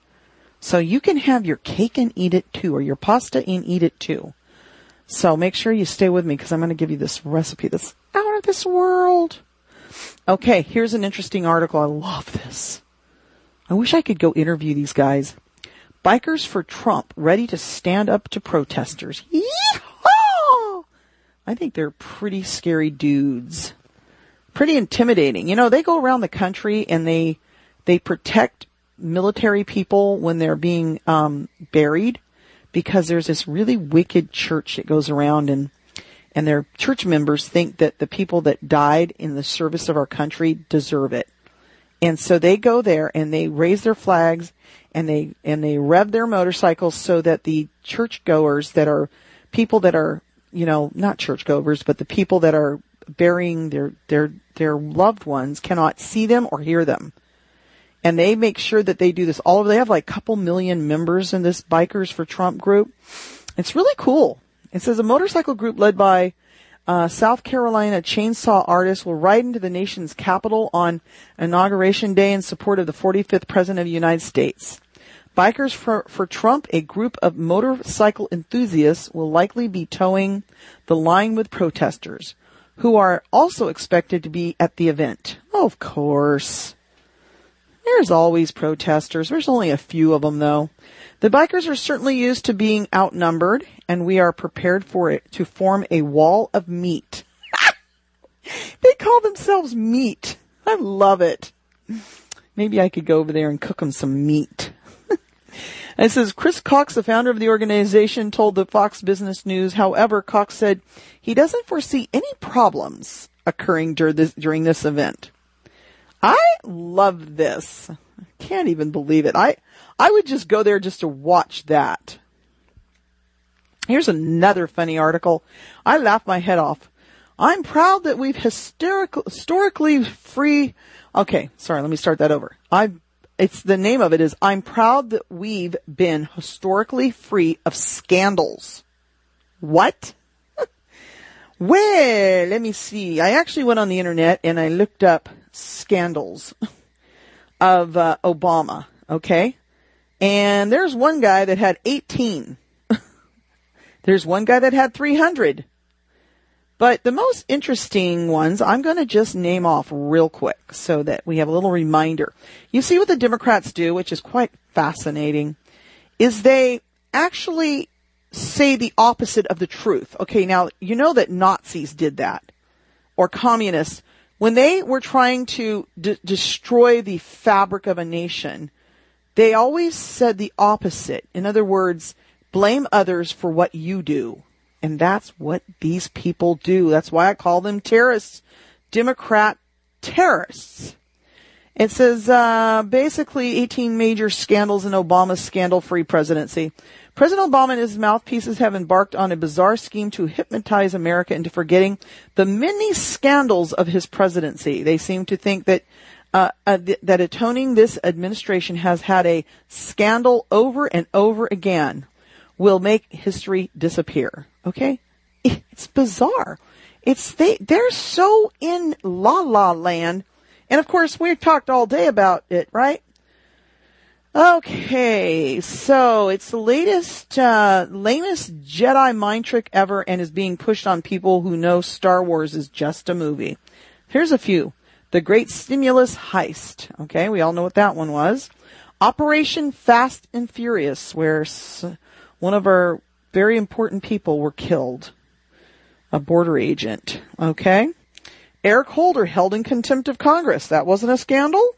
So you can have your cake and eat it too, or your pasta and eat it too. So make sure you stay with me because I'm going to give you this recipe that's out of this world. Okay, here's an interesting article. I love this. I wish I could go interview these guys. Bikers for Trump ready to stand up to protesters. Yeehaw! I think they're pretty scary dudes. Pretty intimidating. You know, they go around the country and they protect military people when they're being buried, because there's this really wicked church that goes around, and their church members think that the people that died in the service of our country deserve it. And so they go there and they raise their flags and they rev their motorcycles so that the churchgoers that are people that are, you know, not churchgoers, but the people that are burying their loved ones cannot see them or hear them. And they make sure that they do this all over. They have like a couple million members in this Bikers for Trump group. It's really cool. It says a motorcycle group led by South Carolina chainsaw artists will ride into the nation's capital on Inauguration Day in support of the 45th President of the United States. Bikers for Trump, a group of motorcycle enthusiasts, will likely be towing the line with protesters, who are also expected to be at the event. Oh, of course. There's always protesters. There's only a few of them, though. The bikers are certainly used to being outnumbered, and we are prepared for it to form a wall of meat. They call themselves meat. I love it. Maybe I could go over there and cook them some meat. It says Chris Cox, the founder of the organization, told the Fox Business News. However, Cox said he doesn't foresee any problems occurring during this event. I love this. I can't even believe it. I would just go there just to watch that. Here's another funny article. I laughed my head off. I'm proud that we've historically free. Okay, sorry, let me start that over. It's the name of it is I'm proud that we've been historically free of scandals. What? Well, let me see. I actually went on the internet and I looked up scandals of Obama, okay? And there's one guy that had 18. There's one guy that had 300. But the most interesting ones, I'm going to just name off real quick so that we have a little reminder. You see what the Democrats do, which is quite fascinating, is they actually say the opposite of the truth. Okay, now, you know that Nazis did that, or communists. When they were trying to destroy the fabric of a nation, they always said the opposite. In other words, blame others for what you do. And that's what these people do. That's why I call them terrorists, Democrat terrorists. It says, basically 18 major scandals in Obama's scandal-free presidency. President Obama and his mouthpieces have embarked on a bizarre scheme to hypnotize America into forgetting the many scandals of his presidency. They seem to think that that atoning this administration has had a scandal over and over again will make history disappear. Okay? It's bizarre. They're so in la-la land. And of course, we talked all day about it, right? Okay, so it's the lamest Jedi mind trick ever and is being pushed on people who know Star Wars is just a movie. Here's a few. The Great Stimulus Heist. Okay, we all know what that one was. Operation Fast and Furious, where one of our very important people were killed. A border agent. Okay. Eric Holder held in contempt of Congress. That wasn't a scandal?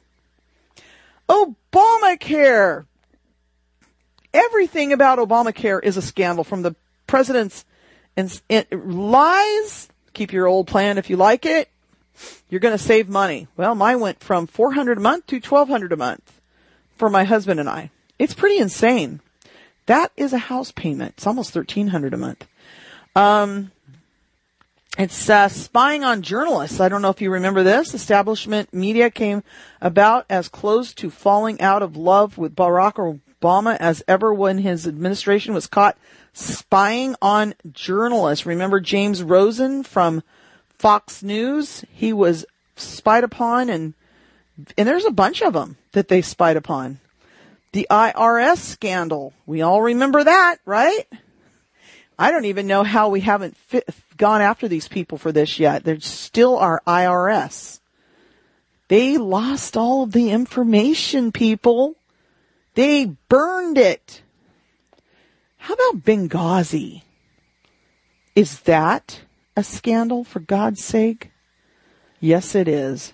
Obamacare. Everything about Obamacare is a scandal, from the president's lies. Keep your old plan if you like it. You're going to save money. Well, mine went from $400 a month to $1,200 a month for my husband and I. It's pretty insane. That is a house payment. It's almost $1,300 a month. It's spying on journalists. I don't know if you remember this. Establishment media came about as close to falling out of love with Barack Obama as ever when his administration was caught spying on journalists. Remember James Rosen from Fox News? He was spied upon, and there's a bunch of them that they spied upon. The IRS scandal. We all remember that, right? I don't even know how we haven't gone after these people for this yet. They're still our IRS. They lost all of the information, people. They burned it. How about Benghazi? Is that a scandal, for God's sake? Yes, it is.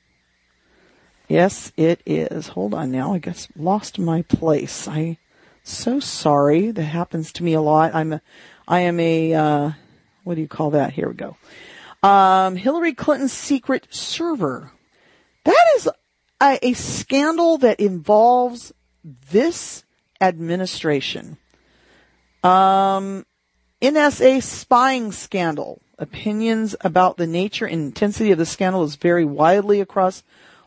Yes, it is. Hold on now. I guess lost my place. So sorry. That happens to me a lot. I am a what do you call that? Here we go. Hillary Clinton's secret server. That is a scandal that involves this administration. NSA spying scandal. Opinions about the nature and intensity of the scandal is very widely across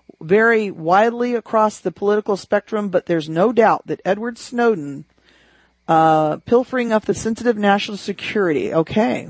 the political spectrum, but there's no doubt that Edward Snowden, pilfering of the sensitive national security. Okay.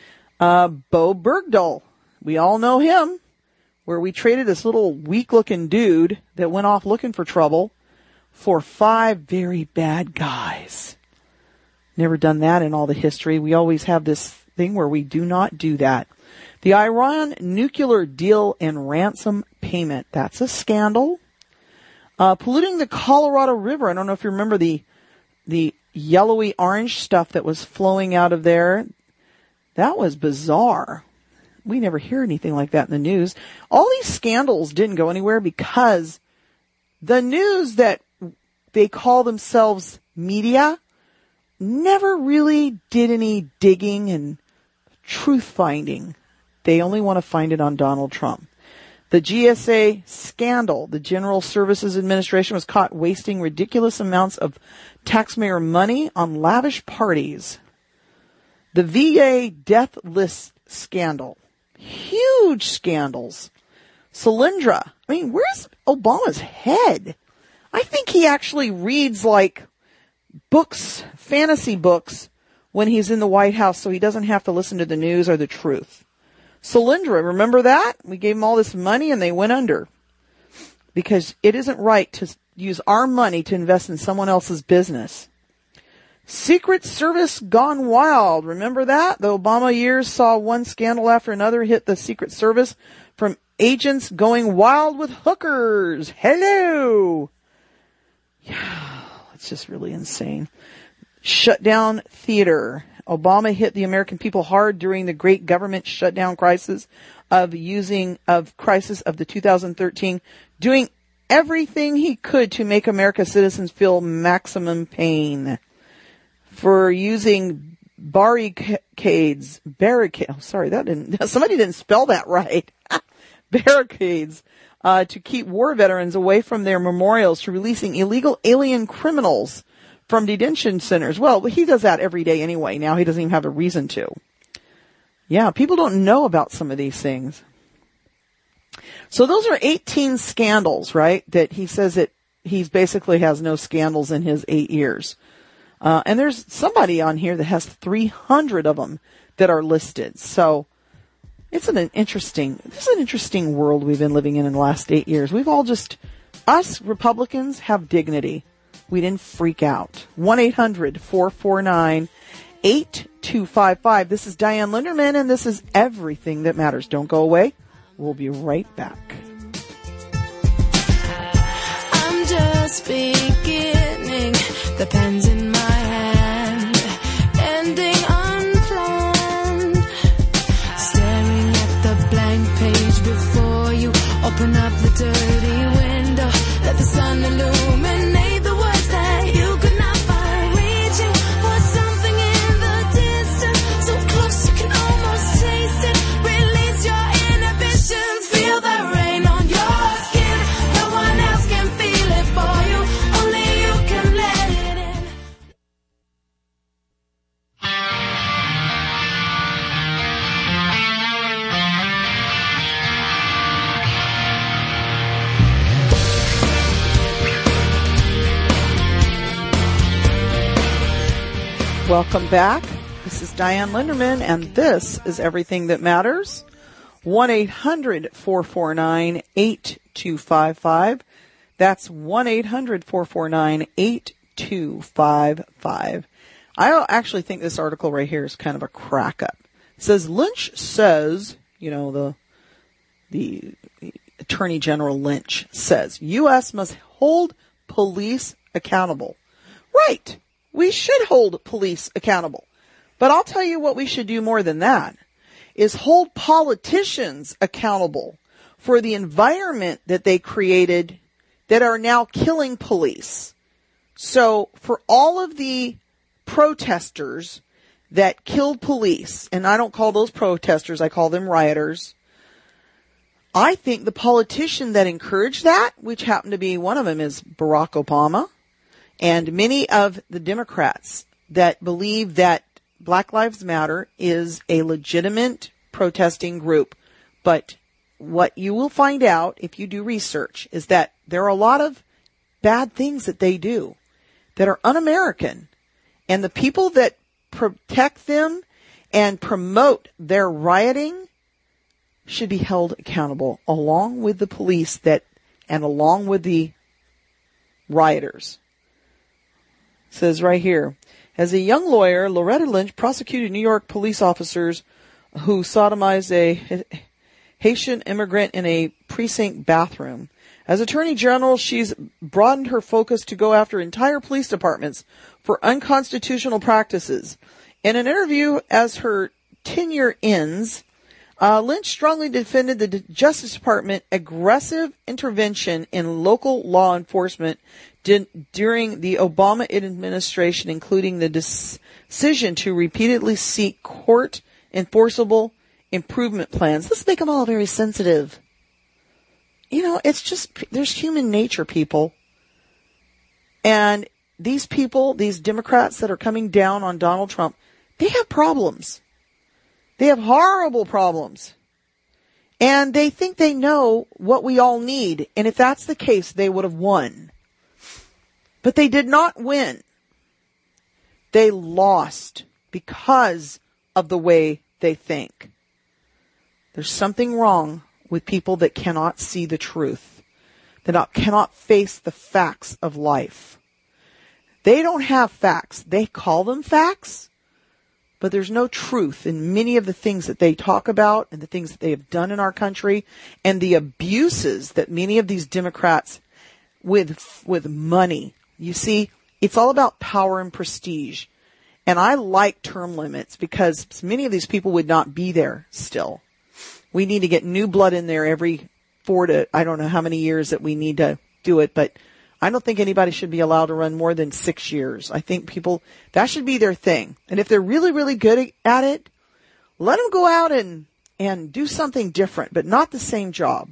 Bo Bergdahl. We all know him, where we traded this little weak-looking dude that went off looking for trouble for 5 very bad guys. Never done that in all the history. We always have this thing where we do not do that. The Iran nuclear deal and ransom payment. That's a scandal. Polluting the Colorado River. I don't know if you remember the yellowy orange stuff that was flowing out of there. That was bizarre. We never hear anything like that in the news. All these scandals didn't go anywhere because the news that they call themselves media never really did any digging and truth finding. They only want to find it on Donald Trump. The GSA scandal. The General Services Administration was caught wasting ridiculous amounts of taxpayer money on lavish parties. The VA death list scandal. Huge scandals. Solyndra. I mean, where's Obama's head? I think he actually reads like books, fantasy books, when he's in the White House so he doesn't have to listen to the news or the truth. Solyndra, remember that? We gave them all this money and they went under. Because it isn't right to use our money to invest in someone else's business. Secret Service gone wild. Remember that? The Obama years saw one scandal after another hit the Secret Service, from agents going wild with hookers. Hello! Yeah, it's just really insane. Shut down theater. Obama hit the American people hard during the great government shutdown crisis of the 2013, doing everything he could to make America's citizens feel maximum pain. For using barricades, somebody didn't spell that right. Barricades, to keep war veterans away from their memorials, to releasing illegal alien criminals from detention centers. Well, he does that every day anyway. Now he doesn't even have a reason to. Yeah, people don't know about some of these things. So those are 18 scandals, right? That he says that he basically has no scandals in his 8 years. And there's somebody on here that has 300 of them that are listed. So this is an interesting world we've been living in the last 8 years. We've all us Republicans have dignity. We didn't freak out. 1-800-449-8255. This is Diane Linderman, and this is Everything That Matters. Don't go away. We'll be right back. I'm just just beginning. The pen's in my hand, ending unplanned. Staring at the blank page before you. Open up the dirty window, let the sun illuminate the words that you could not find. Reaching for something in the distance, so close you can almost taste it. Release your inhibitions, feel the rain on your skin. No one else can feel it for you, only you can let it in. Welcome back. This is Diane Linderman, and this is Everything That Matters. 1-800-449-8255. That's 1-800-449-8255. I actually think this article right here is kind of a crack up. It says, Lynch says, the Attorney General Lynch says, U.S. must hold police accountable. Right. We should hold police accountable. But I'll tell you what we should do more than that, is hold politicians accountable for the environment that they created that are now killing police. So for all of the protesters that killed police, and I don't call those protesters, I call them rioters, I think the politician that encouraged that, which happened to be one of them is Barack Obama, and many of the Democrats that believe that Black Lives Matter is a legitimate protesting group. But what you will find out if you do research is that there are a lot of bad things that they do that are un-American. And the people that protect them and promote their rioting should be held accountable along with the police and along with the rioters. It says right here, as a young lawyer, Loretta Lynch prosecuted New York police officers who sodomized a Haitian immigrant in a precinct bathroom. As Attorney General, she's broadened her focus to go after entire police departments for unconstitutional practices. In an interview as her tenure ends, Lynch strongly defended the Justice Department's aggressive intervention in local law enforcement during the Obama administration, including the decision to repeatedly seek court enforceable improvement plans. Let's make them all very sensitive. It's just, there's human nature, people. And these people, these Democrats that are coming down on Donald Trump, they have problems. They have horrible problems. And they think they know what we all need. And if that's the case, they would have won. But they did not win. They lost because of the way they think. There's something wrong with people that cannot see the truth, that cannot face the facts of life. They don't have facts. They call them facts, but there's no truth in many of the things that they talk about and the things that they have done in our country and the abuses that many of these Democrats with money. You see, it's all about power and prestige. And I like term limits because many of these people would not be there still. We need to get new blood in there every 4 to, I don't know how many years that we need to do it, but I don't think anybody should be allowed to run more than 6 years. I think people, that should be their thing. And if they're really, really good at it, let them go out and do something different, but not the same job.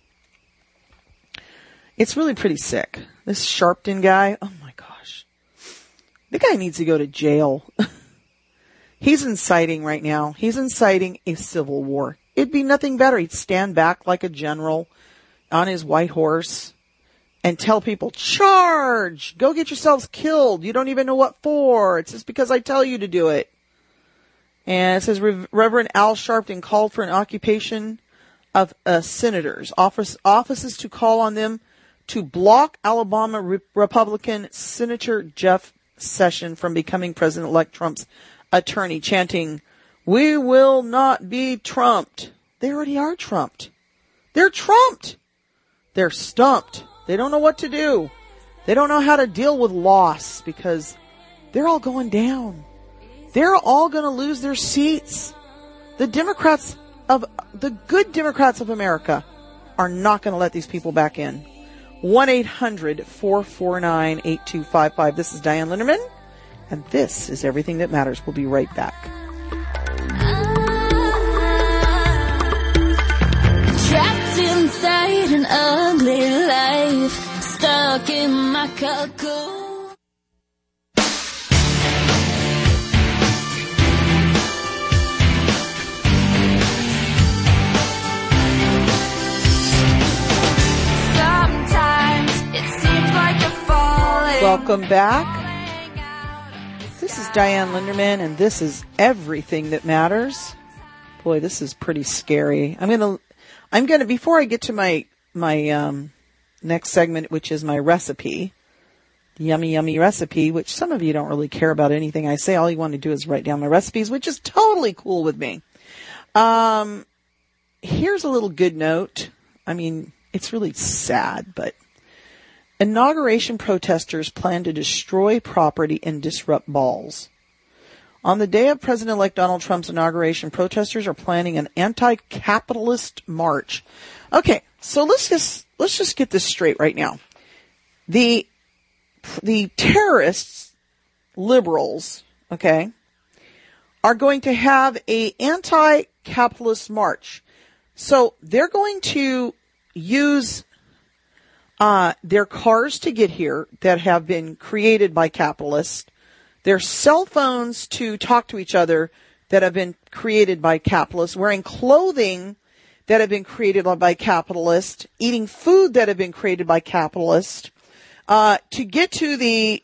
It's really pretty sick. This Sharpton guy, oh my gosh. The guy needs to go to jail. He's inciting right now. He's inciting a civil war. It'd be nothing better. He'd stand back like a general on his white horse and tell people, charge! Go get yourselves killed. You don't even know what for. It's just because I tell you to do it. And it says Reverend Al Sharpton called for an occupation of senators, offices to call on them to block Alabama Republican Senator Jeff Sessions from becoming President-elect Trump's attorney, chanting, "We will not be trumped." They already are trumped. They're trumped. They're stumped. They don't know what to do. They don't know how to deal with loss because they're all going down. They're all going to lose their seats. The good Democrats of America are not going to let these people back in. 1-800-449-8255. This is Diane Linderman, and this is Everything That Matters. We'll be right back. Trapped inside an ugly life, stuck in my cocoon. Welcome back. This is Diane Linderman, and this is Everything That Matters. Boy, this is pretty scary. I'm gonna before I get to my next segment, which is my recipe, yummy recipe, which some of you don't really care about anything I say. All you want to do is write down my recipes, which is totally cool with me. Here's a little good note. I mean, it's really sad, but inauguration protesters plan to destroy property and disrupt balls. On the day of President-elect Donald Trump's inauguration, protesters are planning an anti-capitalist march. Okay, so let's just get this straight right now. The terrorists, liberals, okay, are going to have a anti-capitalist march. So they're going to use their cars to get here that have been created by capitalists, their cell phones to talk to each other that have been created by capitalists, wearing clothing that have been created by capitalists, eating food that have been created by capitalists, to get to the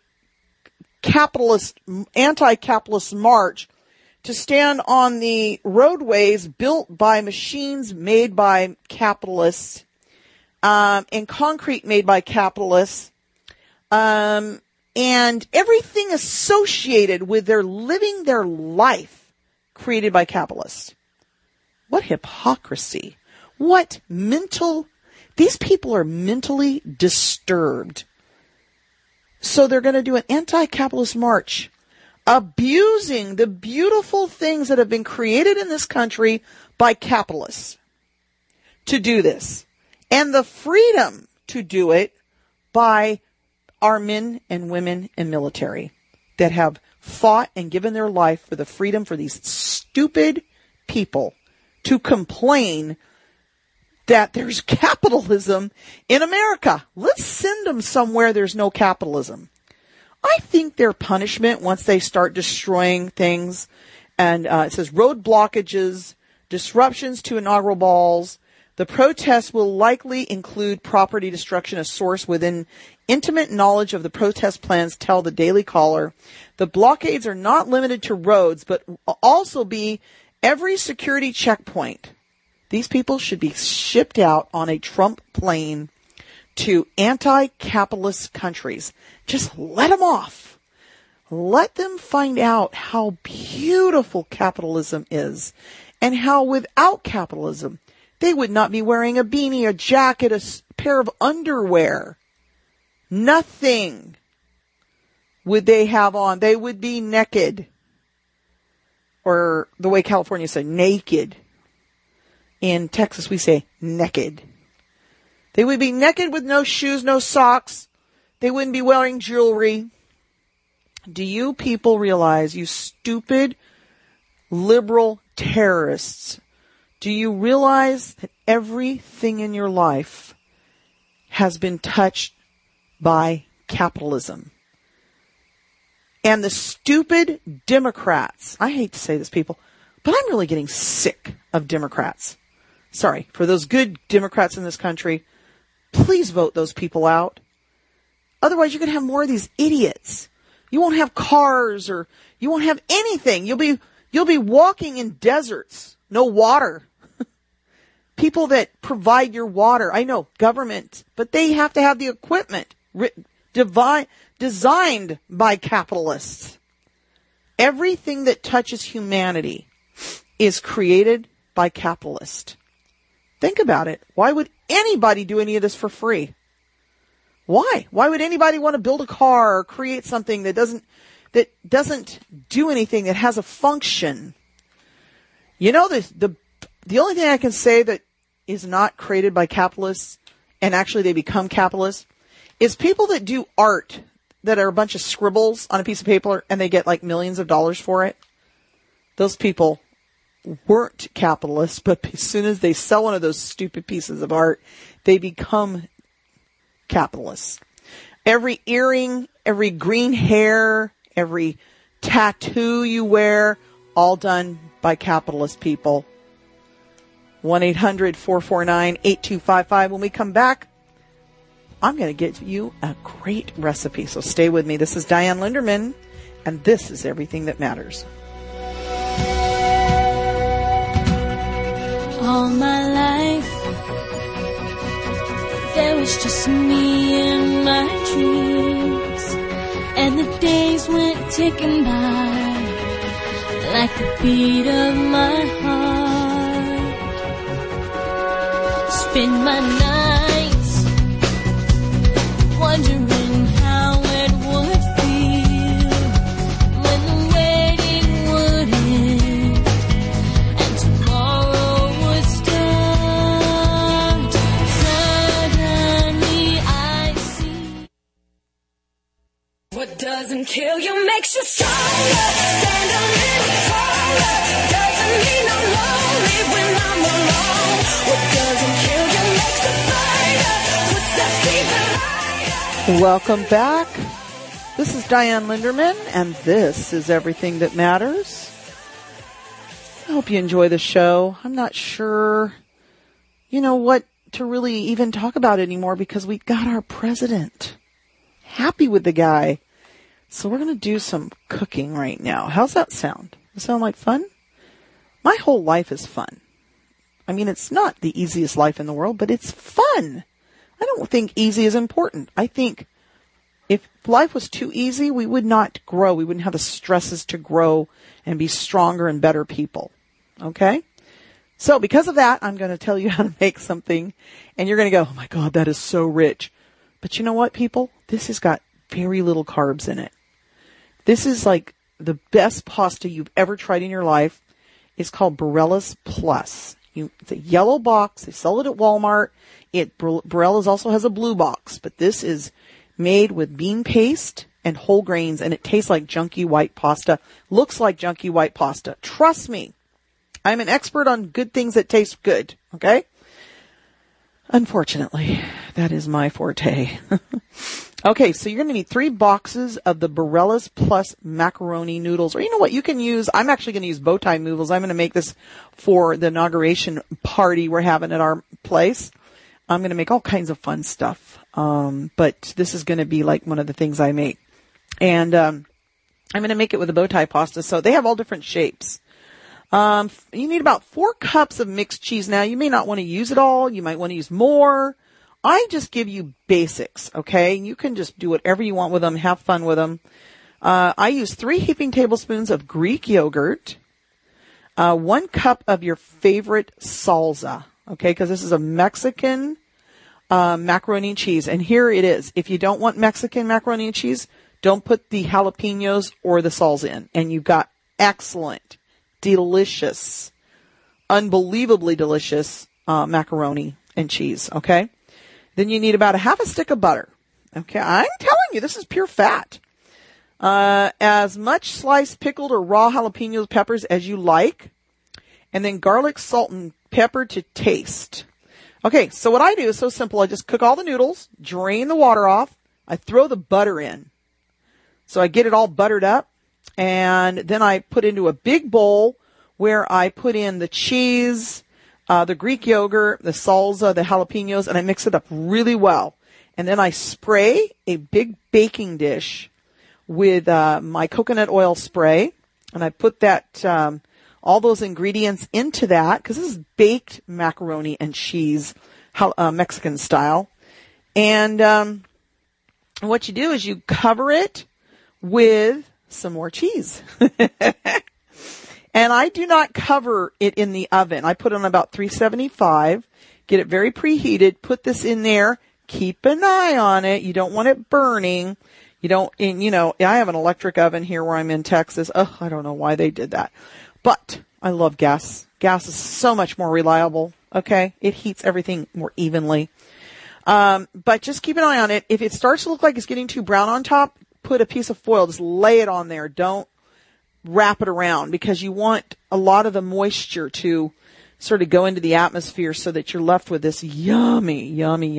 anti-capitalist march, to stand on the roadways built by machines made by capitalists, and concrete made by capitalists, and everything associated with their living their life created by capitalists. What hypocrisy. These people are mentally disturbed. So they're going to do an anti-capitalist march, abusing the beautiful things that have been created in this country by capitalists to do this. And the freedom to do it by our men and women in military that have fought and given their life for the freedom for these stupid people to complain that there's capitalism in America. Let's send them somewhere there's no capitalism. I think their punishment once they start destroying things, and it says road blockages, disruptions to inaugural balls. The protests will likely include property destruction, a source within intimate knowledge of the protest plans tell the Daily Caller. The blockades are not limited to roads, but will also be every security checkpoint. These people should be shipped out on a Trump plane to anti-capitalist countries. Just let them off. Let them find out how beautiful capitalism is and how without capitalism, they would not be wearing a beanie, a jacket, a pair of underwear. Nothing would they have on. They would be naked. Or the way California say, naked. In Texas, we say naked. They would be naked with no shoes, no socks. They wouldn't be wearing jewelry. Do you people realize, you stupid liberal terrorists, do you realize that everything in your life has been touched by capitalism? And the stupid Democrats, I hate to say this, people, but I'm really getting sick of Democrats. Sorry, for those good Democrats in this country, please vote those people out. Otherwise, you're going to have more of these idiots. You won't have cars, or you won't have anything. You'll be walking in deserts, no water. People that provide your water, I know, government, but they have to have the equipment designed by capitalists. Everything that touches humanity is created by capitalists. Think about it. Why would anybody do any of this for free? Why? Why would anybody want to build a car or create something that doesn't do anything, that has a function? You know, the only thing I can say that is not created by capitalists, and actually they become capitalists, is people that do art that are a bunch of scribbles on a piece of paper and they get like millions of dollars for it. Those people weren't capitalists, but as soon as they sell one of those stupid pieces of art, they become capitalists. Every earring, every green hair, every tattoo you wear, all done by capitalist people. 1-800-449-8255. When we come back, I'm going to get you a great recipe. So stay with me. This is Diane Linderman, and this is Everything That Matters. All my life, there was just me and my dreams, and the days went ticking by like the beat of my heart. Spend my nights wondering how it would feel when the waiting would end and tomorrow would start. Suddenly I see what doesn't kill you makes you stronger. Stand a little taller. Doesn't mean I'm lonely when I'm alone. What doesn't kill you makes you fighter. Puts that fever higher. Welcome back. This is Diane Linderman, and this is Everything That Matters. I hope you enjoy the show. I'm not sure, what to really even talk about anymore because we got our president. Happy with the guy. So we're going to do some cooking right now. How's that sound? Does it sound like fun? My whole life is fun. I mean, it's not the easiest life in the world, but it's fun. I don't think easy is important. I think if life was too easy, we would not grow. We wouldn't have the stresses to grow and be stronger and better people. Okay? So because of that, I'm going to tell you how to make something, and you're going to go, oh my God, that is so rich. But you know what, people? This has got very little carbs in it. This is like the best pasta you've ever tried in your life. It's called Barella's Plus. It's a yellow box. They sell it at Walmart. Barella's also has a blue box, but this is made with bean paste and whole grains, and it tastes like junky white pasta. Looks like junky white pasta. Trust me. I'm an expert on good things that taste good. Okay? Unfortunately, that is my forte. Okay, so you're going to need 3 boxes of the Barella's Plus macaroni noodles. Or you know what, you can use, I'm actually going to use bow tie noodles. I'm going to make this for the inauguration party we're having at our place. I'm going to make all kinds of fun stuff. But this is going to be like one of the things I make. And I'm going to make it with a bow tie pasta. So they have all different shapes. You need about 4 cups of mixed cheese. Now, you may not want to use it all. You might want to use more. I just give you basics, okay? You can just do whatever you want with them. Have fun with them. I use 3 heaping tablespoons of Greek yogurt, 1 cup of your favorite salsa, okay? Because this is a Mexican macaroni and cheese. And here it is. If you don't want Mexican macaroni and cheese, don't put the jalapenos or the salsa in. And you've got excellent, delicious, unbelievably delicious macaroni and cheese, okay? Then you need about a half a stick of butter. Okay, I'm telling you, this is pure fat. As much sliced, pickled, or raw jalapeno peppers as you like. And then garlic, salt, and pepper to taste. Okay, so what I do is so simple. I just cook all the noodles, drain the water off. I throw the butter in. So I get it all buttered up. And then I put into a big bowl where I put in the cheese, the Greek yogurt, the salsa, the jalapenos, and I mix it up really well. And then I spray a big baking dish with my coconut oil spray, and I put that all those ingredients into that, because this is baked macaroni and cheese, Mexican style. And what you do is you cover it with some more cheese. And I do not cover it in the oven. I put it on about 375, get it very preheated, put this in there, keep an eye on it. You don't want it burning. You don't, and I have an electric oven here where I'm in Texas. Oh, I don't know why they did that, but I love gas. Gas is so much more reliable. Okay. It heats everything more evenly. But just keep an eye on it. If it starts to look like it's getting too brown on top, put a piece of foil, just lay it on there. Don't wrap it around, because you want a lot of the moisture to sort of go into the atmosphere so that you're left with this yummy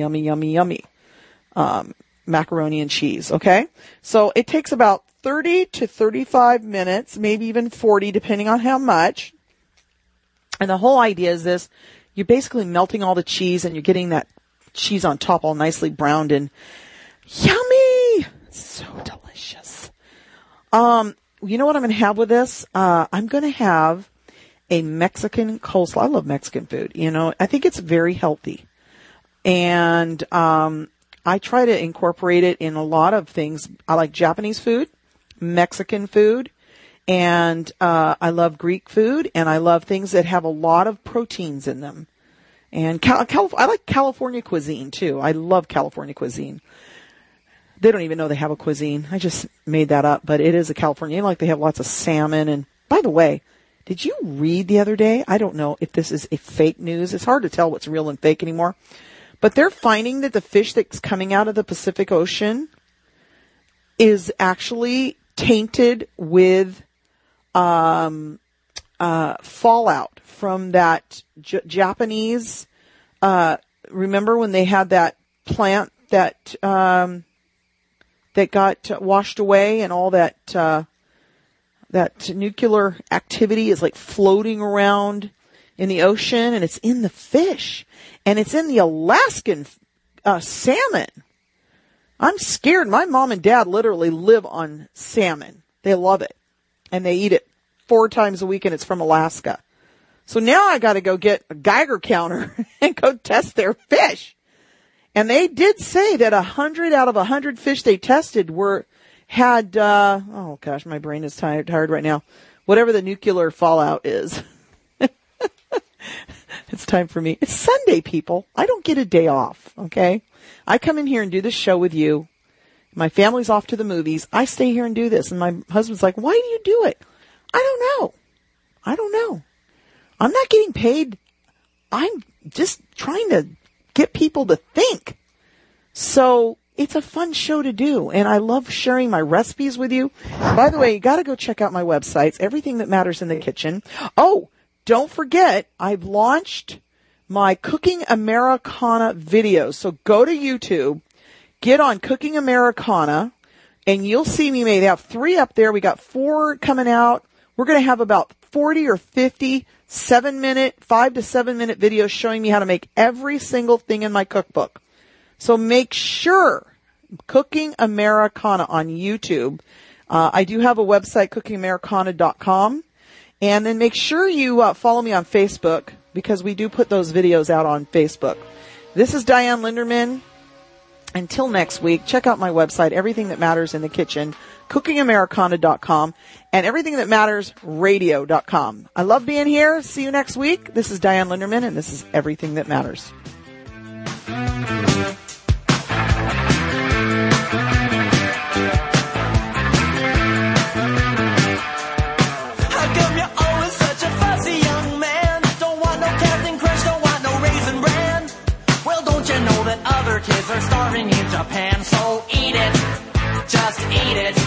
macaroni and cheese. Okay. So it takes about 30 to 35 minutes, maybe even 40, depending on how much. And the whole idea is this: you're basically melting all the cheese and you're getting that cheese on top all nicely browned and yummy. It's so delicious. You know what I'm going to have with this? I'm going to have a Mexican coleslaw. I love Mexican food. I think it's very healthy. And, I try to incorporate it in a lot of things. I like Japanese food, Mexican food, and, I love Greek food, and I love things that have a lot of proteins in them. And I like California cuisine too. I love California cuisine. They don't even know they have a cuisine. I just made that up, but it is a California. Like they have lots of salmon. And by the way, did you read the other day? I don't know if this is a fake news. It's hard to tell what's real and fake anymore, but they're finding that the fish that's coming out of the Pacific Ocean is actually tainted with, fallout from that Japanese, remember when they had that plant that got washed away, and all that nuclear activity is like floating around in the ocean, and it's in the fish, and it's in the Alaskan salmon. I'm scared. My mom and dad literally live on salmon. They love it, and they eat it 4 times a week, and it's from Alaska. So now I got to go get a Geiger counter and go test their fish. And they did say that 100 out of 100 fish they tested had oh gosh, my brain is tired right now. Whatever the nuclear fallout is. It's time for me. It's Sunday, people. I don't get a day off. Okay. I come in here and do this show with you. My family's off to the movies. I stay here and do this. And my husband's like, why do you do it? I don't know. I'm not getting paid. I'm just trying to get people to think. So it's a fun show to do. And I love sharing my recipes with you. By the way, you got to go check out my websites, Everything That Matters in the Kitchen. Oh, don't forget, I've launched my Cooking Americana videos. So go to YouTube, get on Cooking Americana, and you'll see me. They have 3 up there. We got 4 coming out. We're going to have about 40 or 50 5 to 7 minute videos showing me how to make every single thing in my cookbook. So make sure, Cooking Americana on YouTube. I do have a website, cookingamericana.com. And then make sure you follow me on Facebook, because we do put those videos out on Facebook. This is Diane Linderman. Until next week, check out my website, Everything That Matters in the Kitchen, cookingamericana.com, and everythingthatmattersradio.com. I love being here. See you next week. This is Diane Linderman, and this is Everything That Matters. How come you're always such a fussy young man? Don't want no Captain Crunch, don't want no Raisin Bran. Well, don't you know that other kids are starving in Japan? So eat it, just eat it.